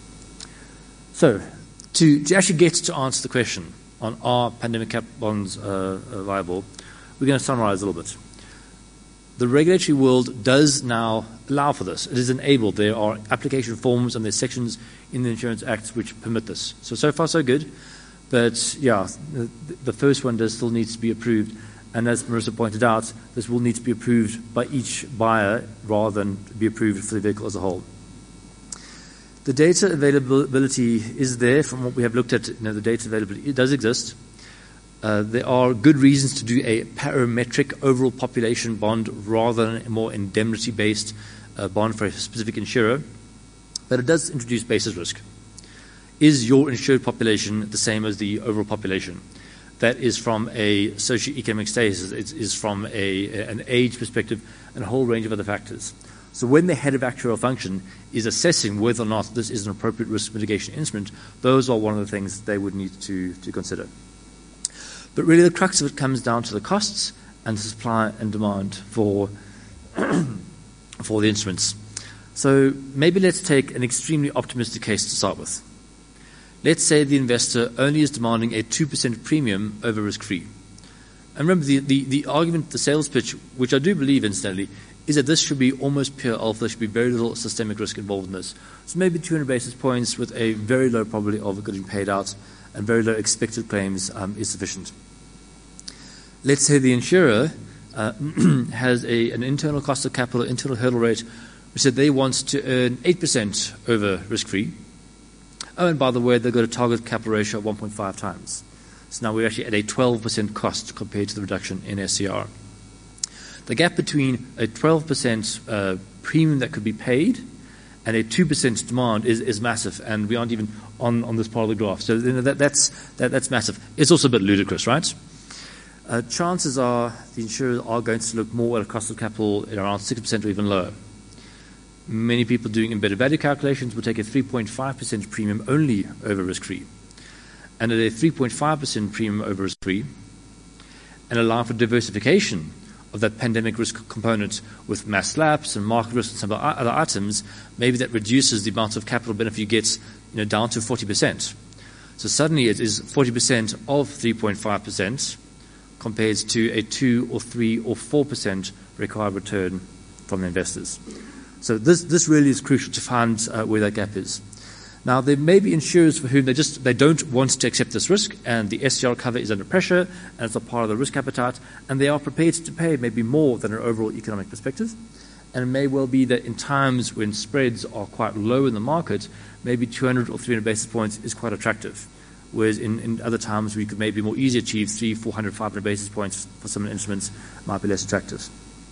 So, to actually get to answer the question on are pandemic cat bonds viable, we're going to summarize a little bit. The regulatory world does now allow for this. It is enabled. There are application forms and there's sections in the Insurance Act which permit this. So far, so good. But, yeah, the first one does still need to be approved. And as Marissa pointed out, this will need to be approved by each buyer rather than be approved for the vehicle as a whole. The data availability is there from what we have looked at. The data availability, it does exist. There are good reasons to do a parametric overall population bond rather than a more indemnity-based bond for a specific insurer, but it does introduce basis risk. Is your insured population the same as the overall population? That is from a socioeconomic status, it is from an age perspective, and a whole range of other factors. So when the head of actuarial function is assessing whether or not this is an appropriate risk mitigation instrument, those are one of the things they would need to consider. But really the crux of it comes down to the costs and supply and demand for the instruments. So maybe let's take an extremely optimistic case to start with. Let's say the investor only is demanding a 2% premium over risk-free. And remember, the argument, the sales pitch, which I do believe incidentally, is that this should be almost pure alpha. There should be very little systemic risk involved in this. So maybe 200 basis points with a very low probability of it getting paid out and very low expected claims is sufficient. Let's say the insurer has an internal cost of capital, internal hurdle rate, which said they want to earn 8% over risk-free. Oh, and by the way, they've got a target capital ratio of 1.5 times. So now we're actually at a 12% cost compared to the reduction in SCR. The gap between a 12% premium that could be paid and a 2% demand is massive, and we aren't even on this part of the graph. So that's massive. It's also a bit ludicrous, right? Chances are the insurers are going to look more at a cost of capital at around 6% or even lower. Many people doing embedded value calculations will take a 3.5% premium only over risk-free. And at a 3.5% premium over risk-free, and allow for diversification of that pandemic risk component with mass lapse and market risk and some other items, maybe that reduces the amount of capital benefit you get down to 40%. So suddenly it is 40% of 3.5% compared to a 2 or 3 or 4% required return from the investors. So this really is crucial to find where that gap is. Now, there may be insurers for whom they don't want to accept this risk, and the SCR cover is under pressure, and it's a part of the risk appetite, and they are prepared to pay maybe more than an overall economic perspective. And it may well be that in times when spreads are quite low in the market, maybe 200 or 300 basis points is quite attractive. whereas in other times we could maybe more easily achieve 300, 400, 500 basis points for some instruments might be less attractive.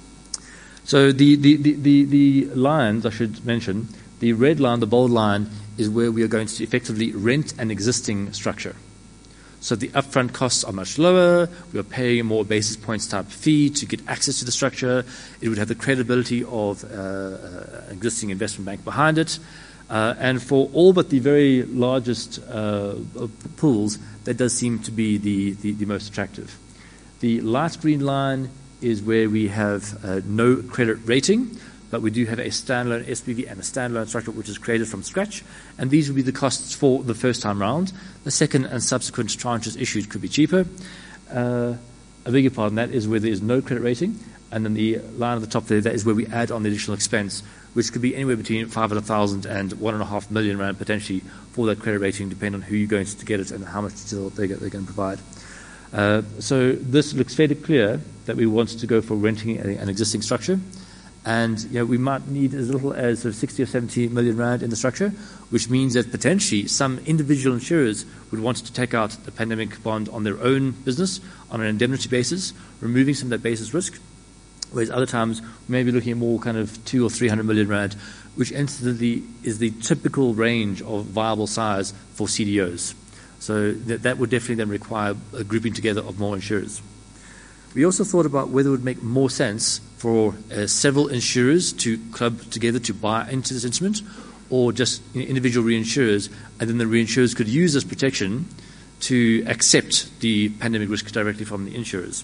So the lines, I should mention, the red line, the bold line, is where we are going to effectively rent an existing structure. So the upfront costs are much lower. We are paying a more basis points type fee to get access to the structure. It would have the credibility of an existing investment bank behind it. And for all but the very largest pools, that does seem to be the most attractive. The light green line is where we have no credit rating, but we do have a standalone SPV and a standalone structure which is created from scratch, and these will be the costs for the first time round. The second and subsequent tranches issued could be cheaper. I beg your pardon, that is where there is no credit rating, and then the line at the top there, that is where we add on the additional expense, which could be anywhere between 500,000 and 1.5 million rand potentially for that credit rating, depending on who you're going to get it and how much detail they're going to provide. So this looks fairly clear that we want to go for renting an existing structure. And we might need as little as sort of 60 or 70 million rand in the structure, which means that potentially some individual insurers would want to take out the pandemic bond on their own business on an indemnity basis, removing some of that basis risk, whereas other times we may be looking at more kind of 200 or 300 million rand, which incidentally is the typical range of viable size for CDOs. So that would definitely then require a grouping together of more insurers. We also thought about whether it would make more sense for several insurers to club together to buy into this instrument, or just individual reinsurers, and then the reinsurers could use this protection to accept the pandemic risk directly from the insurers.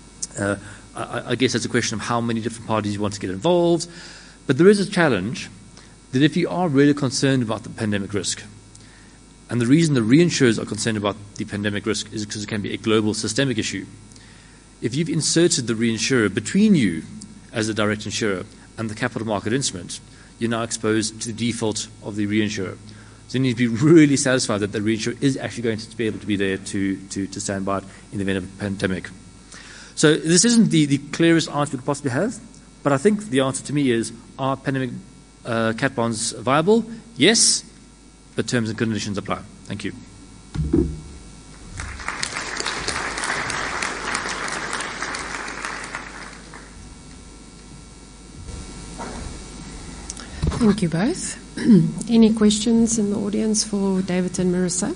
I guess that's a question of how many different parties you want to get involved, but there is a challenge that if you are really concerned about the pandemic risk, and the reason the reinsurers are concerned about the pandemic risk is because it can be a global systemic issue. If you've inserted the reinsurer between you as the direct insurer and the capital market instrument, you're now exposed to the default of the reinsurer. So you need to be really satisfied that the reinsurer is actually going to be able to be there to stand by it in the event of a pandemic. So this isn't the clearest answer we could possibly have, but I think the answer to me is, are pandemic cat bonds viable? Yes, but terms and conditions apply. Thank you. Thank you both. Any questions in the audience for David and Marissa?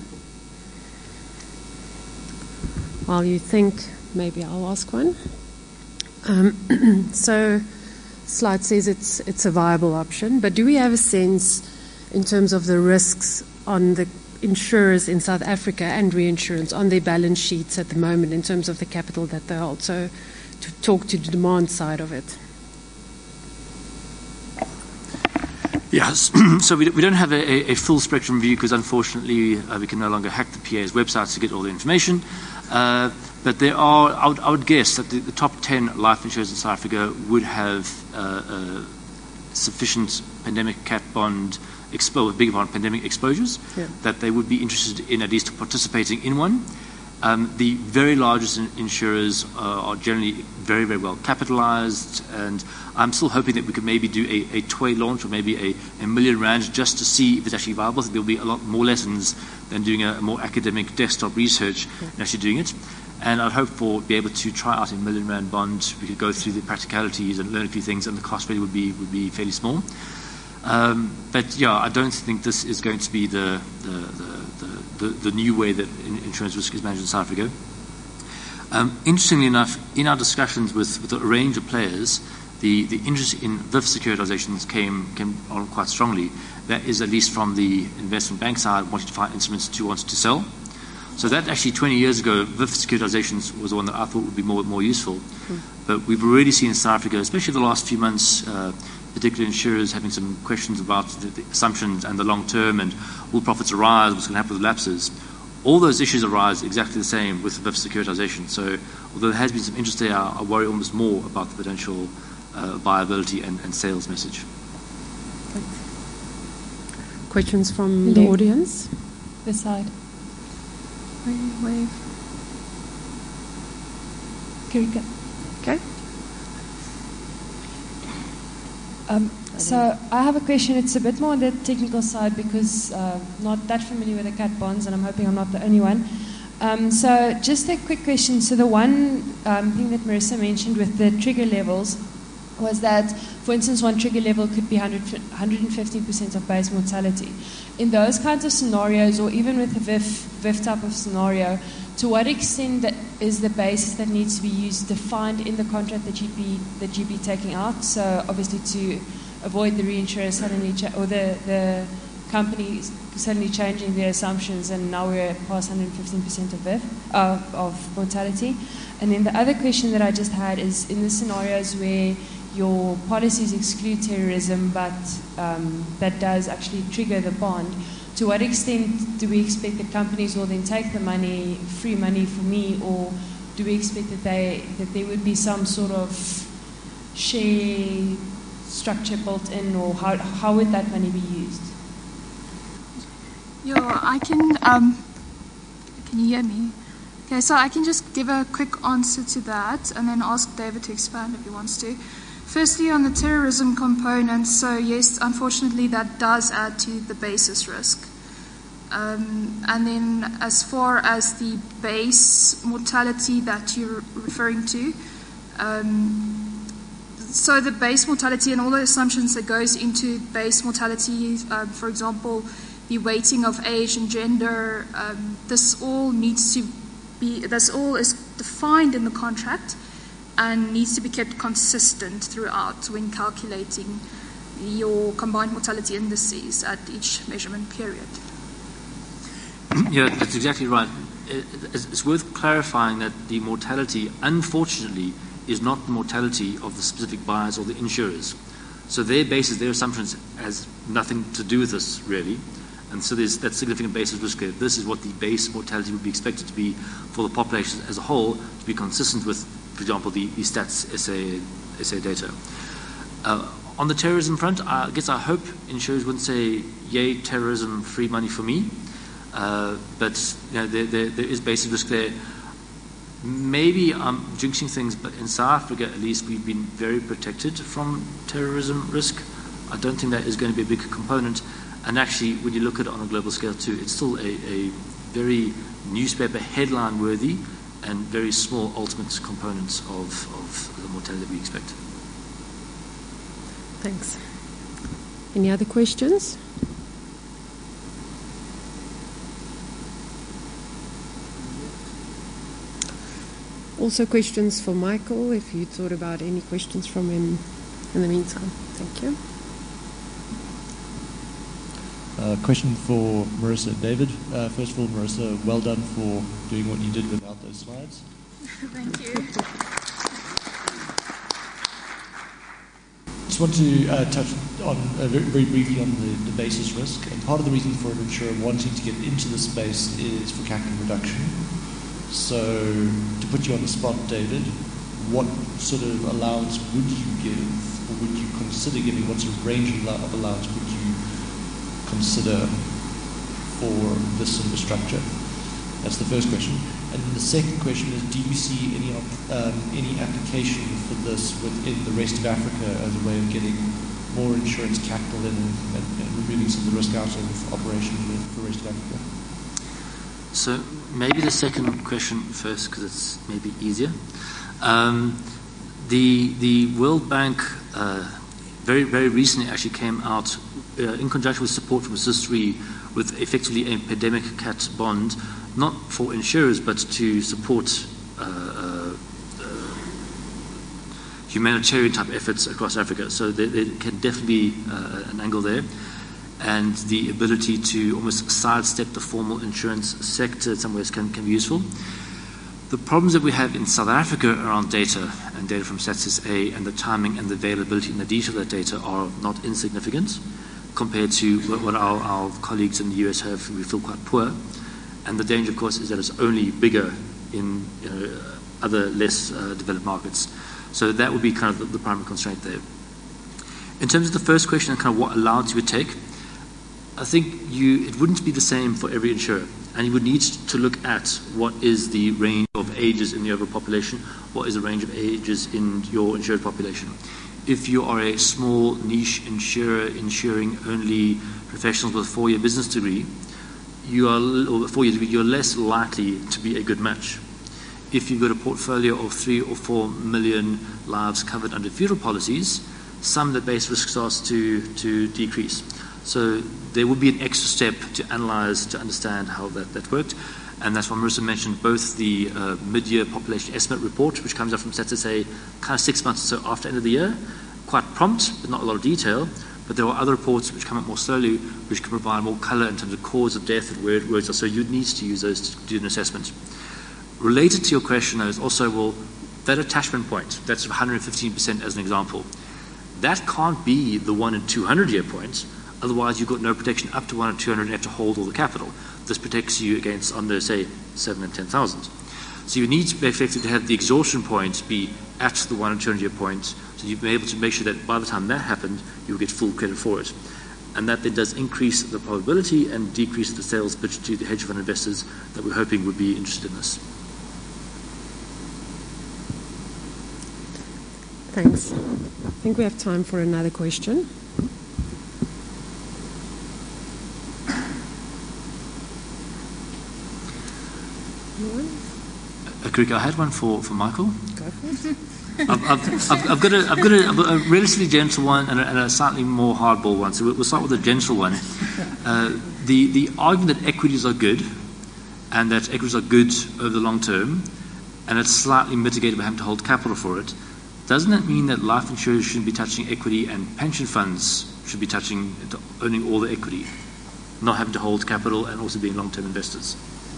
While you think, maybe I'll ask one. So, slide says it's a viable option, but do we have a sense in terms of the risks on the insurers in South Africa and reinsurance on their balance sheets at the moment in terms of the capital that they hold? So, to talk to the demand side of it. Yes, so we don't have a full spectrum view because unfortunately we can no longer hack the PA's websites to get all the information. But there are, I would guess that the top 10 life insurers in South Africa would have sufficient pandemic cat bond pandemic exposures that they would be interested in at least participating in one. The very largest insurers are generally very, very well capitalized, and I'm still hoping that we could maybe do a toy launch or maybe a million rand just to see if it's actually viable. I think there'll be a lot more lessons than doing a more academic desktop research and actually doing it. And I'd hope for be able to try out a million rand bond. We could go through the practicalities and learn a few things, and the cost really would be fairly small. But yeah, I don't think this is going to be the new way that insurance risk is managed in South Africa. Interestingly enough, in our discussions with a range of players, the interest in VIF securitizations came on quite strongly. That is at least from the investment bank side, wanting to find instruments to want to sell. So that actually 20 years ago, VIF securitizations was the one that I thought would be more useful. But we've already seen in South Africa, especially the last few months, particular insurers having some questions about the assumptions and the long term and will profits arise, what's going to happen with lapses. All those issues arise exactly the same with VIF securitization. So although there has been some interest there, I worry almost more about the potential viability and sales message. Questions from the audience? This side. Wave. Kirika. Okay. So I have a question. It's a bit more on the technical side because not that familiar with the cat bonds, and I'm hoping I'm not the only one. So just a quick question. So the one thing that Marissa mentioned with the trigger levels was that, for instance, one trigger level could be 115% of base mortality. In those kinds of scenarios, or even with a VIF type of scenario, to what extent is the basis that needs to be used defined in the contract that you'd be taking out? So obviously to avoid the reinsurer suddenly or the company suddenly changing their assumptions, and now we're past 115% of VIF of mortality. And then the other question that I just had is, in the scenarios where your policies exclude terrorism, but that does actually trigger the bond, to what extent do we expect that companies will then take the money, free money for me, or do we expect that there would be some sort of share structure built in, or how would that money be used? Yeah, I can. Can you hear me? Okay, so I can just give a quick answer to that, and then ask David to expand if he wants to. Firstly, on the terrorism component, so yes, unfortunately, that does add to the basis risk. And then as far as the base mortality that you're referring to, so the base mortality and all the assumptions that goes into base mortality, for example, the weighting of age and gender, this all is defined in the contract and needs to be kept consistent throughout when calculating your combined mortality indices at each measurement period. Yeah, that's exactly right. It's worth clarifying that the mortality, unfortunately, is not the mortality of the specific buyers or the insurers. So their basis, their assumptions, has nothing to do with this, really. And so there's that significant basis risk there. This is what the base mortality would be expected to be for the population as a whole, to be consistent with, for example, the Stats SA data. On the terrorism front, I guess I hope insurers wouldn't say, yay, terrorism, free money for me. But there is basis risk there. Maybe I'm jinxing things, but in South Africa, at least, we've been very protected from terrorism risk. I don't think that is going to be a big component. And actually, when you look at it on a global scale too, it's still a very newspaper headline worthy and very small ultimate components of the mortality that we expect. Thanks. Any other questions? Also questions for Michael, if you thought about any questions from him in the meantime. Thank you. Question for Marissa and David. First of all, Marissa, well done for doing what you did without those slides. Thank you. Just want to touch on very briefly on the basis risk. And part of the reason for an insurer wanting to get into the space is for capital reduction. So to put you on the spot, David, what sort of allowance would you give, or would you consider giving? What sort of range of allowance would you consider for this sort of a structure? That's the first question. And the second question is, do you see any application for this within the rest of Africa as a way of getting more insurance capital in and removing some of the risk out of operation for the rest of Africa? So maybe the second question first, because it's maybe easier. The World Bank very, very recently actually came out in conjunction with support from Swiss Re with effectively a pandemic cat bond, not for insurers but to support humanitarian type efforts across Africa. So there can definitely be an angle there, and the ability to almost sidestep the formal insurance sector in some ways can be useful. The problems that we have in South Africa around data and data from Stats SA and the timing and the availability and the detail of that data are not insignificant compared to what our colleagues in the US have. We feel quite poor. And the danger, of course, is that it's only bigger in other less developed markets. So that would be kind of the primary constraint there. In terms of the first question and kind of what allowance you would take, I think it wouldn't be the same for every insurer. And you would need to look at what is the range of ages in the overall population, what is the range of ages in your insured population. if you are a small niche insurer insuring only professionals with a 4-year business degree, you're less likely to be a good match. If you've got a portfolio of 3 or 4 million lives covered under funeral policies, some of the base risk starts to decrease. So there would be an extra step to analyze to understand how that worked. And that's why Marissa mentioned both the mid-year population estimate report, which comes out from StatsSA kind of 6 months or so after the end of the year, quite prompt, but not a lot of detail. But there are other reports which come up more slowly, which can provide more color in terms of cause of death and where it works. So you'd need to use those to do an assessment. Related to your question, though, is also, well, that attachment point, that's 115% as an example, that can't be the 1 in 200 year point. Otherwise, you've got no protection up to 1 in 200 and you have to hold all the capital. This protects you against under, say, 7 and 10,000. So you need to be effective to have the exhaustion point be at the 1 in 200 year point, so you'll be able to make sure that by the time that happened, you'll get full credit for it. And that then does increase the probability and decrease the sales pitch to the hedge fund investors that we're hoping would be interested in this. Thanks. I think we have time for another question. Karika, I had one for Michael. Go for it. I've got a relatively gentle one and a slightly more hardball one. So we'll start with the gentle one. The argument that equities are good and that equities are good over the long term, and it's slightly mitigated by having to hold capital for it, doesn't that mean that life insurers shouldn't be touching equity and pension funds should be owning all the equity, not having to hold capital and also being long-term investors?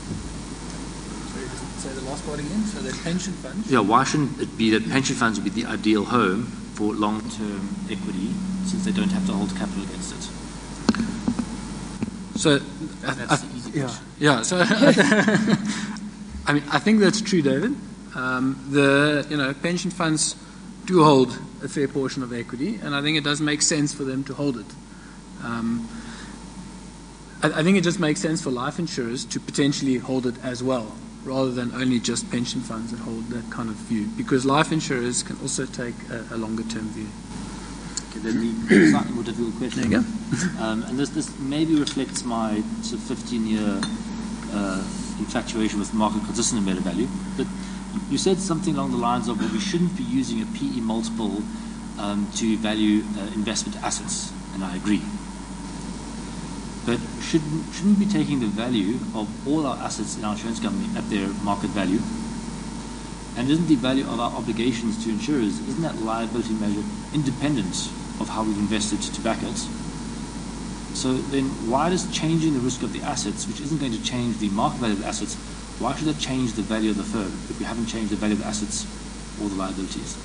Say the last part again. So that pension funds. Yeah, why shouldn't it be that pension funds would be the ideal home for long-term equity, since they don't have to hold capital against it? So That's the easy question. yeah. So I mean, I think that's true, David. Pension funds do hold a fair portion of equity, and I think it does make sense for them to hold it. I think it just makes sense for life insurers to potentially hold it as well, rather than only just pension funds that hold that kind of view, because life insurers can also take a longer-term view. Okay, then the slightly more difficult question. There you go. And this maybe reflects my sort of 15-year infatuation with market consistent embedded value, but you said something along the lines of, well, we shouldn't be using a PE multiple to value investment assets, and I agree. But shouldn't we be taking the value of all our assets in our insurance company at their market value? And isn't the value of our obligations to insurers, isn't that liability measure independent of how we've invested to back it? So then why does changing the risk of the assets, which isn't going to change the market value of the assets, why should that change the value of the firm if we haven't changed the value of the assets or the liabilities?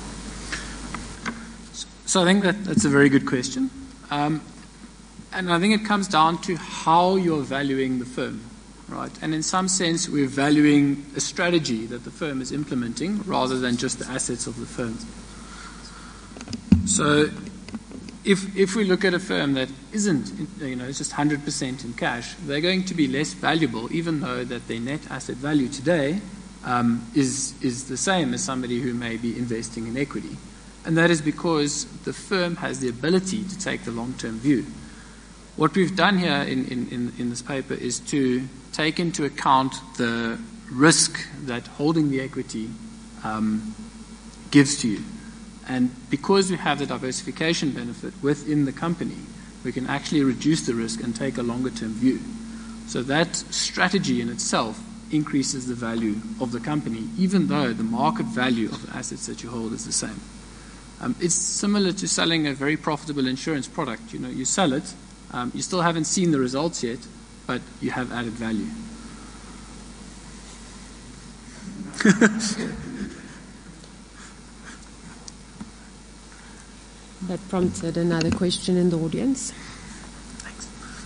So I think that's a very good question. And I think it comes down to how you're valuing the firm, right? And in some sense, we're valuing a strategy that the firm is implementing rather than just the assets of the firm. So if we look at a firm that isn't, it's just 100% in cash, they're going to be less valuable, even though that their net asset value today is the same as somebody who may be investing in equity. And that is because the firm has the ability to take the long-term view. What we've done here in this paper is to take into account the risk that holding the equity gives to you. And because we have the diversification benefit within the company, we can actually reduce the risk and take a longer-term view. So that strategy in itself increases the value of the company, even though the market value of the assets that you hold is the same. It's similar to selling a very profitable insurance product. You sell it, you still haven't seen the results yet, but you have added value. That prompted another question in the audience. Thanks.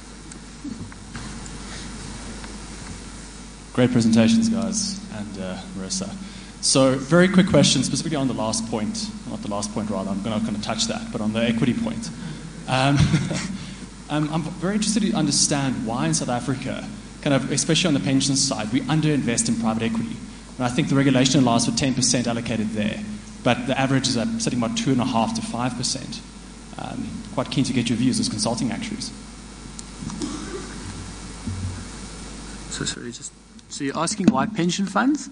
Great presentations, guys, and Marissa. So, very quick question, specifically on the last point, not the last point rather, I'm not going to touch that, but on the equity point. I'm very interested to understand why in South Africa, kind of, especially on the pensions side, we underinvest in private equity. And I think the regulation allows for 10% allocated there. but the average is at sitting about 2.5% to 5%. Quite keen to get your views as consulting actuaries. So you're asking why pension funds?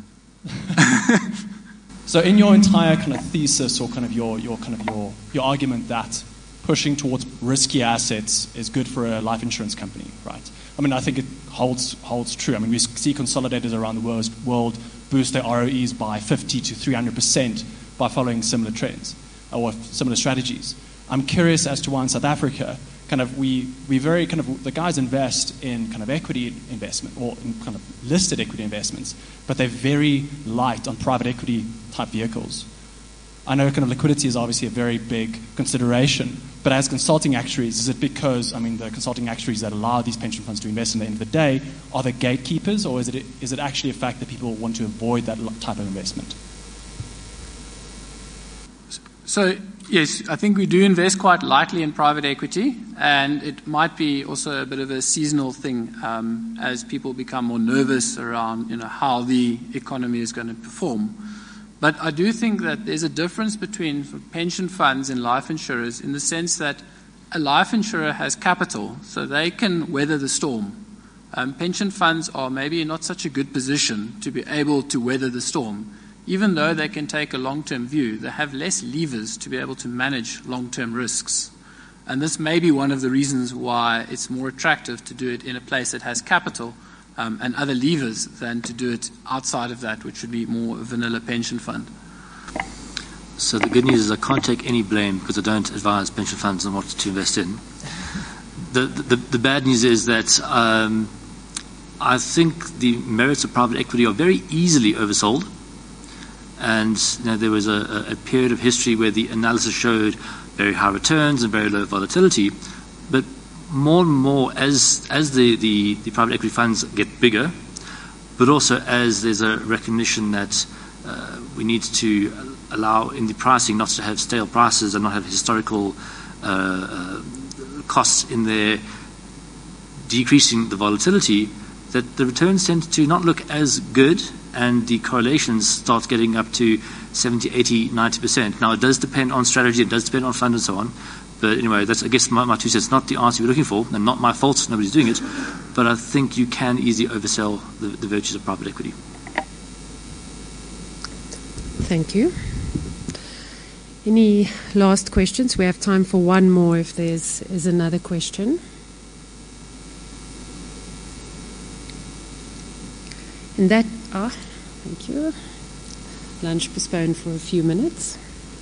So in your entire kind of thesis or kind of your argument that pushing towards risky assets is good for a life insurance company, right? I mean, I think it holds true. I mean, we see consolidators around the world boost their ROEs by 50 to 300% by following similar trends or similar strategies. I'm curious as to why in South Africa, kind of we very kind of the guys invest in kind of equity investment or in kind of listed equity investments, but they're very light on private equity type vehicles. I know kind of liquidity is obviously a very big consideration, but as consulting actuaries, is it because, I mean, the consulting actuaries that allow these pension funds to invest in the end of the day are the gatekeepers, or is it actually a fact that people want to avoid that type of investment? So, yes, I think we do invest quite lightly in private equity, and it might be also a bit of a seasonal thing as people become more nervous around how the economy is going to perform. But I do think that there's a difference between pension funds and life insurers in the sense that a life insurer has capital, so they can weather the storm. Pension funds are maybe not such a good position to be able to weather the storm. Even though they can take a long-term view, they have less levers to be able to manage long-term risks. And this may be one of the reasons why it's more attractive to do it in a place that has capital and other levers than to do it outside of that, which would be more a vanilla pension fund. So the good news is I can't take any blame because I don't advise pension funds on what to invest in. The bad news is that I think the merits of private equity are very easily oversold. And there was a period of history where the analysis showed very high returns and very low volatility. But more and more, as the private equity funds get bigger, but also as there's a recognition that we need to allow in the pricing not to have stale prices and not have historical costs in there decreasing the volatility, that the returns tend to not look as good, and the correlations start getting up to 70, 80, 90%. Now, it does depend on strategy, it does depend on fund and so on. But anyway, that's, I guess, my 2 cents. Not the answer we're looking for, and not my fault, nobody's doing it. But I think you can easily oversell the virtues of private equity. Thank you. Any last questions? We have time for one more if is another question. And that, thank you. Lunch postponed for a few minutes.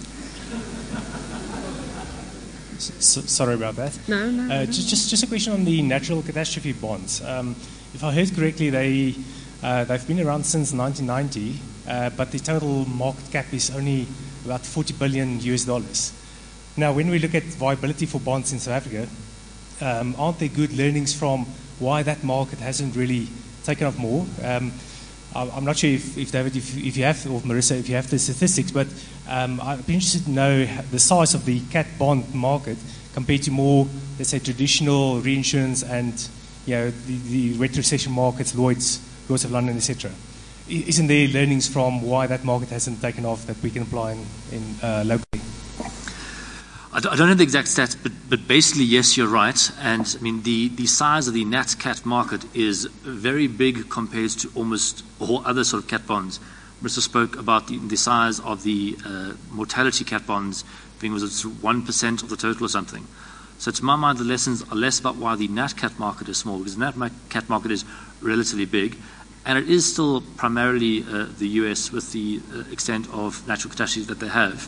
Sorry about that. No. Just a question on the natural catastrophe bonds. If I heard correctly, they've been around since 1990, but the total market cap is only about $40 billion. Now, when we look at viability for bonds in South Africa, aren't there good learnings from why that market hasn't really taken off more? I'm not sure if David, if you have, or Marissa, if you have the statistics, but I'd be interested to know the size of the cat bond market compared to more, let's say, traditional reinsurance and the retrocession markets, Lloyd's of London, etc. Isn't there learnings from why that market hasn't taken off that we can apply in locally? I don't know the exact stats, but basically, yes, you're right. And I mean, the size of the nat cat market is very big compared to almost all other sort of cat bonds. Marissa spoke about the size of the mortality cat bonds being, was it 1% of the total or something. So to my mind, the lessons are less about why the nat cat market is small, because the nat cat market is relatively big. And it is still primarily the US with the extent of natural catastrophes that they have.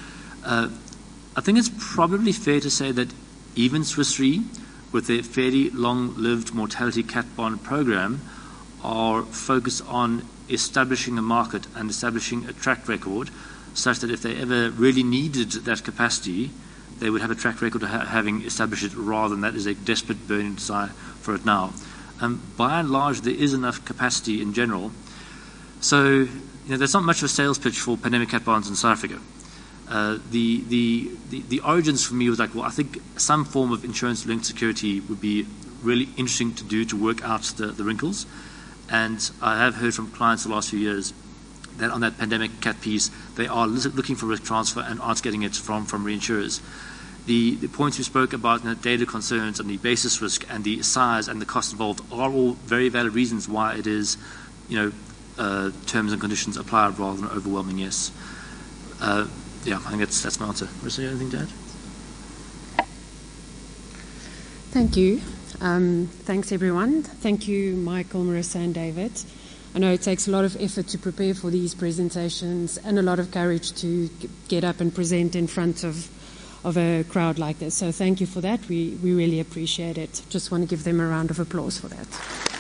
I think it's probably fair to say that even Swiss Re, with their fairly long-lived mortality cat bond program, are focused on establishing a market and establishing a track record such that if they ever really needed that capacity, they would have a track record of having established it rather than that is a desperate burning desire for it now. By and large, there is enough capacity in general. So there's not much of a sales pitch for pandemic cat bonds in South Africa. The origins for me was like, well, I think some form of insurance-linked security would be really interesting to do to work out the wrinkles. And I have heard from clients the last few years that on that pandemic cat piece, they are looking for risk transfer and aren't getting it from reinsurers. The points we spoke about, data concerns and the basis risk and the size and the cost involved are all very valid reasons why it is, terms and conditions apply rather than overwhelming yes. I think that's my answer. Marissa, anything to add? Thank you. Thanks, everyone. Thank you, Michael, Marissa, and David. I know it takes a lot of effort to prepare for these presentations and a lot of courage to get up and present in front of a crowd like this. So thank you for that. We really appreciate it. Just want to give them a round of applause for that.